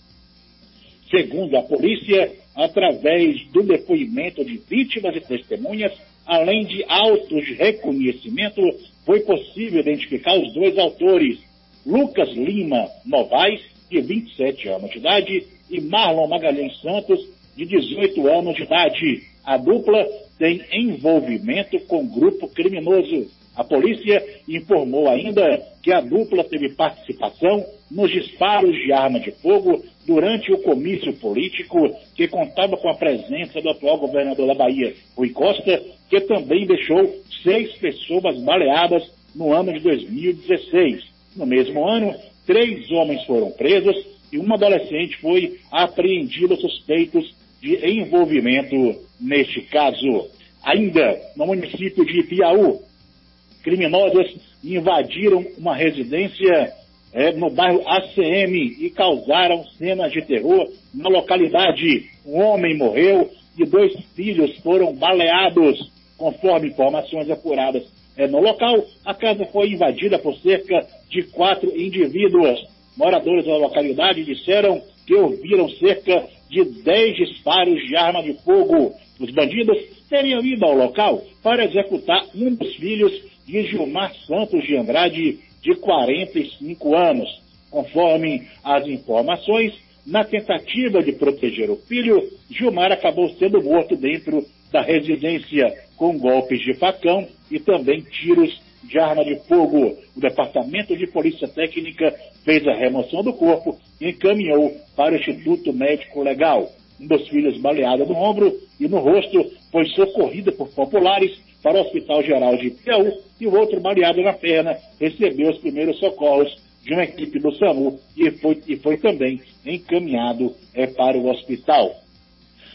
Segundo a polícia, através do depoimento de vítimas e testemunhas, além de autos de reconhecimento, foi possível identificar os dois autores, Lucas Lima Novaes, de vinte e sete anos de idade, e Marlon Magalhães Santos, de dezoito anos de idade. A dupla tem envolvimento com grupo criminoso. A polícia informou ainda que a dupla teve participação nos disparos de arma de fogo durante o comício político que contava com a presença do atual governador da Bahia, Rui Costa, que também deixou seis pessoas baleadas no ano de dois mil e dezesseis. No mesmo ano, três homens foram presos e uma adolescente foi apreendida suspeitos de envolvimento neste caso. Ainda no município de Ipiaú, criminosos invadiram uma residência é, no bairro A C M e causaram cenas de terror na localidade. Um homem morreu e dois filhos foram baleados. Conforme informações apuradas é, no local, a casa foi invadida por cerca de quatro indivíduos. Moradores da localidade disseram que ouviram cerca de dez disparos de arma de fogo. Os bandidos teriam ido ao local para executar um dos filhos de Gilmar Santos de Andrade, de quarenta e cinco anos. Conforme as informações, na tentativa de proteger o filho, Gilmar acabou sendo morto dentro da residência com golpes de facão e também tiros de arma de fogo. O Departamento de Polícia Técnica fez a remoção do corpo e encaminhou para o Instituto Médico Legal. Um dos filhos baleado no ombro e no rosto foi socorrido por populares para o Hospital Geral de Ipiaú e o outro baleado na perna recebeu os primeiros socorros de uma equipe do SAMU e foi, e foi também encaminhado é, para o hospital.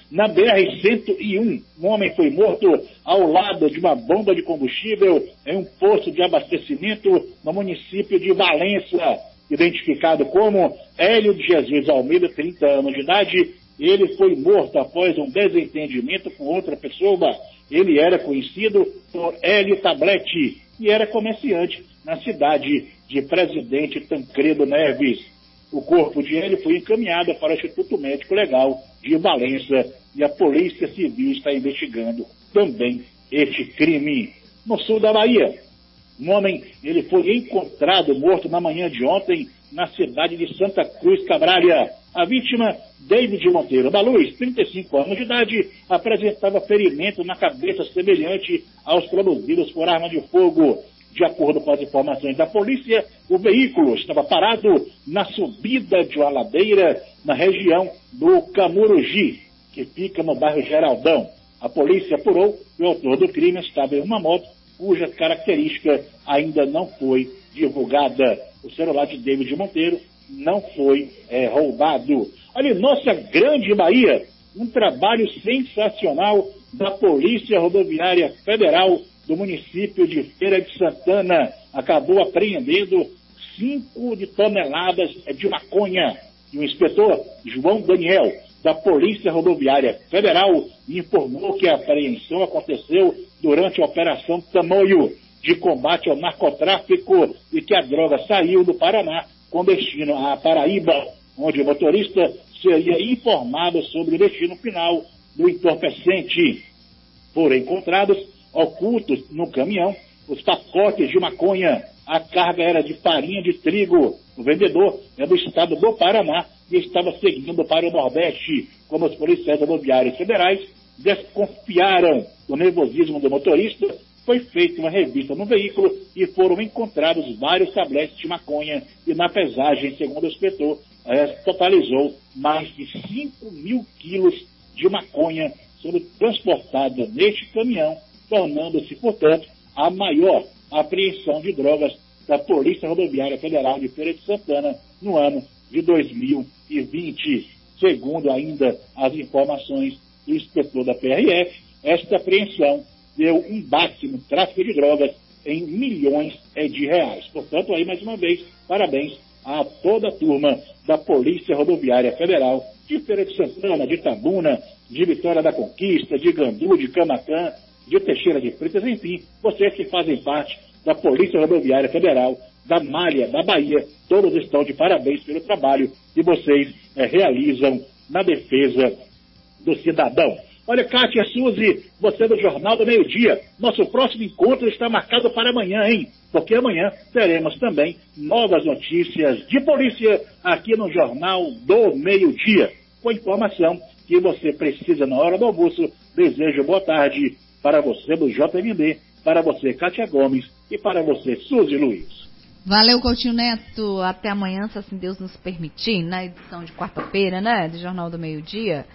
na B R cento e um. Um homem foi morto ao lado de uma bomba de combustível em um posto de abastecimento no município de Valença. Identificado como Hélio de Jesus Almeida, trinta anos de idade, ele foi morto após um desentendimento com outra pessoa. Ele era conhecido por Hélio Tablete e era comerciante na cidade de Presidente Tancredo Neves. O corpo de Hélio foi encaminhado para o Instituto Médico Legal de Valença e a Polícia Civil está investigando também este crime. No sul da Bahia, um homem ele foi encontrado morto na manhã de ontem na cidade de Santa Cruz Cabralha. A vítima, David Monteiro da Luz, trinta e cinco anos de idade, apresentava ferimento na cabeça semelhante aos produzidos por arma de fogo. De acordo com as informações da polícia, o veículo estava parado na subida de uma ladeira na região do Camurugi, que fica no bairro Geraldão. A polícia apurou que o autor do crime estava em uma moto cuja característica ainda não foi divulgada. O celular de David Monteiro não foi é, roubado. Olha, nossa grande Bahia, um trabalho sensacional da Polícia Rodoviária Federal do município de Feira de Santana. Acabou apreendendo cinco de toneladas de maconha. E o inspetor João Daniel, da Polícia Rodoviária Federal, informou que a apreensão aconteceu durante a Operação Tamoio de combate ao narcotráfico e que a droga saiu do Paraná com destino à Paraíba, onde o motorista seria informado sobre o destino final do entorpecente. Foram encontrados ocultos no caminhão os pacotes de maconha. A carga era de farinha de trigo. O vendedor é do estado do Paraná e estava seguindo para o Nordeste. Como os policiais rodoviários federais desconfiaram do nervosismo do motorista, foi feita uma revista no veículo e foram encontrados vários tabletes de maconha e na pesagem, segundo o inspetor, eh, totalizou mais de cinco mil quilos de maconha sendo transportada neste caminhão, tornando-se, portanto, a maior apreensão de drogas da Polícia Rodoviária Federal de Feira de Santana no ano de dois mil e vinte. Segundo ainda as informações do inspetor da P R F, esta apreensão deu um embate no tráfico de drogas em milhões de reais. Portanto, aí mais uma vez, parabéns a toda a turma da Polícia Rodoviária Federal de Feira de Santana, de Itabuna, de Vitória da Conquista, de Gandu, de Camaquã, de Teixeira de Freitas, enfim, vocês que fazem parte da Polícia Rodoviária Federal, da Malha, da Bahia, todos estão de parabéns pelo trabalho que vocês é, realizam na defesa do cidadão. Olha, Kátia, Suzy, você do Jornal do Meio-Dia, nosso próximo encontro está marcado para amanhã, hein? Porque amanhã teremos também novas notícias de polícia aqui no Jornal do Meio-Dia, com informação que você precisa na hora do almoço. Desejo boa tarde para você do J M B, para você, Kátia Gomes, e para você, Suzy Luiz. Valeu, Coutinho Neto. Até amanhã, se assim Deus nos permitir, na edição de quarta-feira, né, do Jornal do Meio-Dia.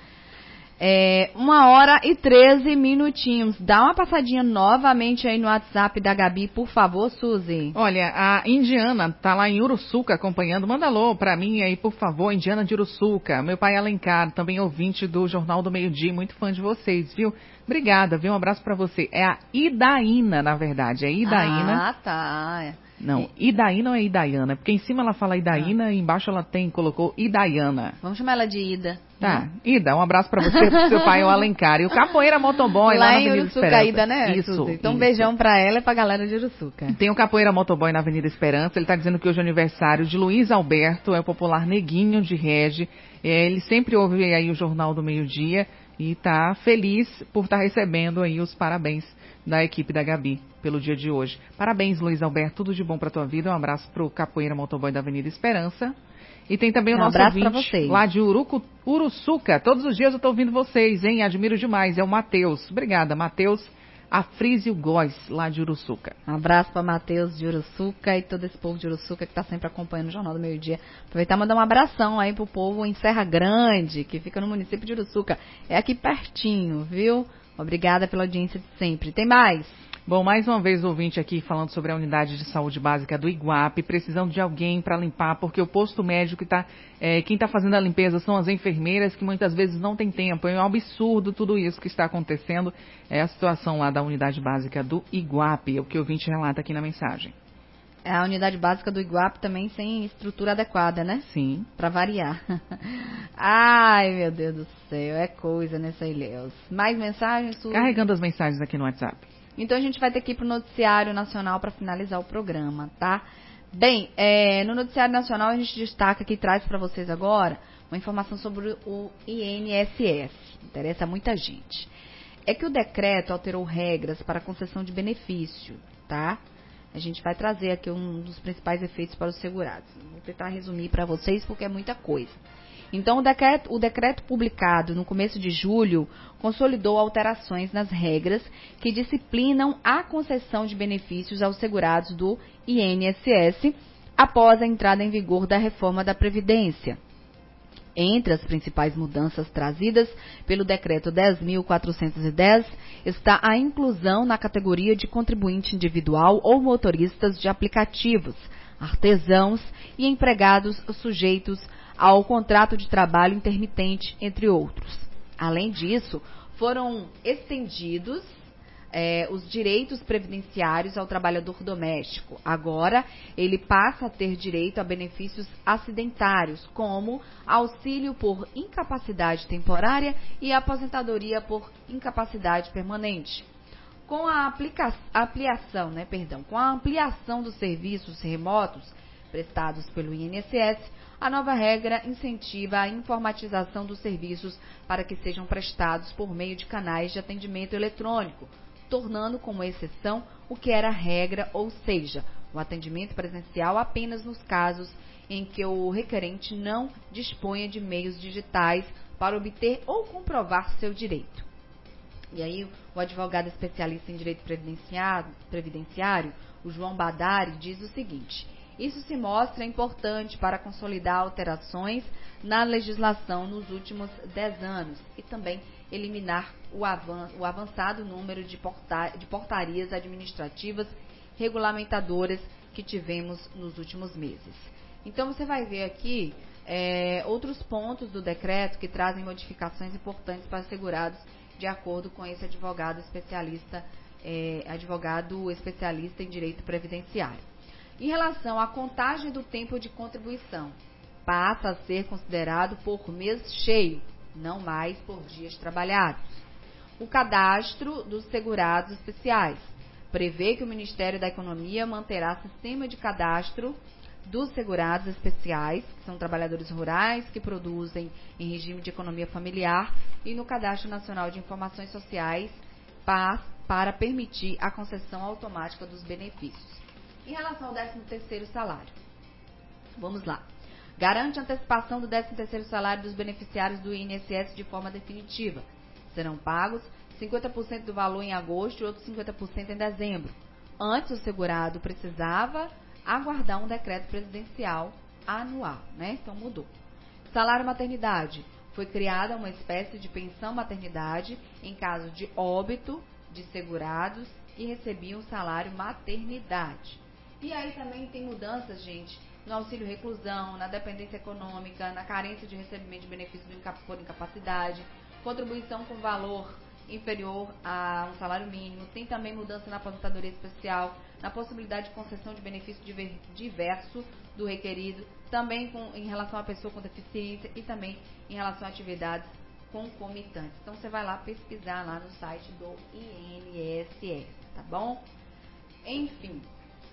É, uma hora e treze minutinhos. Dá uma passadinha novamente aí no WhatsApp da Gabi, por favor, Suzy. Olha, a Indiana tá lá em Uruçuca acompanhando. Manda alô pra mim aí, por favor, Indiana de Uruçuca. Meu pai Alencar, também ouvinte do Jornal do Meio-Dia, muito fã de vocês, viu? Obrigada, viu? Um abraço pra você. É a Idaína, na verdade. É Idaína. Ah, tá. Não, Idaína ou é Idaiana? Porque em cima ela fala Idaína ah. e embaixo ela tem, colocou Idaiana. Vamos chamar ela de Ida. Tá, né? Ida, um abraço pra você, pro seu pai, o Alencar. E o Capoeira Motoboy lá, lá na Avenida Uruçuca, Esperança. Ida, né? Isso. Suzy? Então, isso. um beijão pra ela e pra galera de Uruçuca. Tem o Capoeira Motoboy na Avenida Esperança. Ele tá dizendo que hoje é aniversário de Luiz Alberto, é o popular Neguinho de Regi. É, ele sempre ouve aí o Jornal do Meio-Dia e tá feliz por estar tá recebendo aí os parabéns da equipe da Gabi pelo dia de hoje. Parabéns, Luiz Alberto, tudo de bom pra tua vida. Um abraço pro Capoeira Motoboy da Avenida Esperança. E tem também o um nosso abraço ouvinte lá de Urucu, Uruçuca. Todos os dias eu tô ouvindo vocês, hein? Admiro demais. É o Matheus. Obrigada, Matheus Afrísio Góes, lá de Uruçuca. Um abraço para Matheus de Uruçuca e todo esse povo de Uruçuca que tá sempre acompanhando o Jornal do Meio-Dia. Aproveitar e mandar um abração aí pro povo em Serra Grande, que fica no município de Uruçuca. É aqui pertinho, viu? Obrigada pela audiência de sempre. Tem mais? Bom, mais uma vez o ouvinte aqui falando sobre a unidade de saúde básica do Iguape, precisando de alguém para limpar, porque o posto médico está, é, quem está fazendo a limpeza são as enfermeiras, que muitas vezes não tem tempo. É um absurdo tudo isso que está acontecendo. É a situação lá da unidade básica do Iguape, é o que o ouvinte relata aqui na mensagem. É a unidade básica do Iguape também sem estrutura adequada, né? Sim. Para variar. Ai, meu Deus do céu, é coisa nessa Ilhéus. Mais mensagens? Suzy? Carregando as mensagens aqui no WhatsApp. Então a gente vai ter que ir para o Noticiário Nacional para finalizar o programa, tá? Bem, é, no Noticiário Nacional a gente destaca aqui, traz para vocês agora uma informação sobre o I N S S. Interessa a muita gente. É que o decreto alterou regras para a concessão de benefício, tá? A gente vai trazer aqui um dos principais efeitos para os segurados. Vou tentar resumir para vocês porque é muita coisa. Então, o decreto, o decreto publicado no começo de julho consolidou alterações nas regras que disciplinam a concessão de benefícios aos segurados do I N S S após a entrada em vigor da reforma da Previdência. Entre as principais mudanças trazidas pelo Decreto dez mil quatrocentos e dez está a inclusão na categoria de contribuinte individual ou motoristas de aplicativos, artesãos e empregados sujeitos ao contrato de trabalho intermitente, entre outros. Além disso, foram estendidos é, os direitos previdenciários ao trabalhador doméstico. Agora, ele passa a ter direito a benefícios acidentários, como auxílio por incapacidade temporária e aposentadoria por incapacidade permanente. Com a aplica- ampliação, né, perdão, com a ampliação dos serviços remotos prestados pelo I N S S, a nova regra incentiva a informatização dos serviços para que sejam prestados por meio de canais de atendimento eletrônico, tornando como exceção o que era regra, ou seja, o atendimento presencial apenas nos casos em que o requerente não disponha de meios digitais para obter ou comprovar seu direito. E aí, o advogado especialista em direito previdenciário, o João Badari, diz o seguinte: isso se mostra importante para consolidar alterações na legislação nos últimos dez anos e também eliminar o, avan o avançado número de, porta de portarias administrativas regulamentadoras que tivemos nos últimos meses. Então, você vai ver aqui é, outros pontos do decreto que trazem modificações importantes para os segurados, de acordo com esse advogado especialista, é, advogado especialista em direito previdenciário. Em relação à contagem do tempo de contribuição, passa a ser considerado por mês cheio, não mais por dias trabalhados. O cadastro dos segurados especiais prevê que o Ministério da Economia manterá sistema de cadastro dos segurados especiais, que são trabalhadores rurais que produzem em regime de economia familiar, e no Cadastro Nacional de Informações Sociais para permitir a concessão automática dos benefícios. Em relação ao décimo terceiro salário, vamos lá. Garante a antecipação do décimo terceiro salário dos beneficiários do I N S S de forma definitiva. Serão pagos cinquenta por cento do valor em agosto e outros cinquenta por cento em dezembro. Antes, o segurado precisava aguardar um decreto presidencial anual, né? Então mudou. Salário maternidade. Foi criada uma espécie de pensão maternidade em caso de óbito de segurados que recebiam salário maternidade. E aí também tem mudanças, gente, no auxílio reclusão, na dependência econômica, na carência de recebimento de benefícios por incapacidade, contribuição com valor inferior a um salário mínimo. Tem também mudança na aposentadoria especial, na possibilidade de concessão de benefício diverso do requerido, também com, em relação à pessoa com deficiência e também em relação a atividades concomitantes. Então, você vai lá pesquisar lá no site do I N S S, tá bom? Enfim.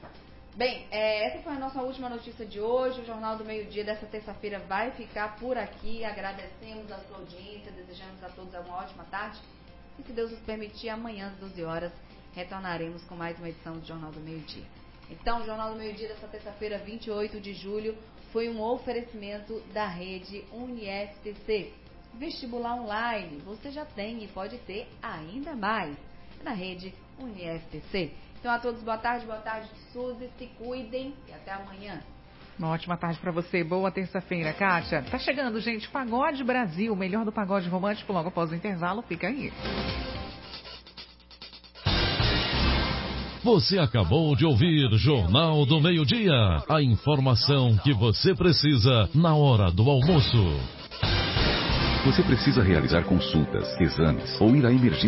Bem, é, essa foi a nossa última notícia de hoje. O Jornal do Meio-Dia dessa terça-feira vai ficar por aqui. Agradecemos a sua audiência, desejamos a todos uma ótima tarde. E se Deus nos permitir, amanhã às doze horas retornaremos com mais uma edição do Jornal do Meio-Dia. Então, o Jornal do Meio-Dia dessa terça-feira, vinte e oito de julho, foi um oferecimento da rede UniFTC. Vestibular online, você já tem e pode ter ainda mais na rede UniFTC. Então, a todos, boa tarde, boa tarde, Suzy, se cuidem e até amanhã. Uma ótima tarde para você, boa terça-feira, Kátia. Tá chegando, gente, Pagode Brasil, o melhor do pagode romântico, logo após o intervalo, fica aí. Você acabou de ouvir Jornal do Meio-Dia. A informação que você precisa na hora do almoço. Você precisa realizar consultas, exames ou ir à emergência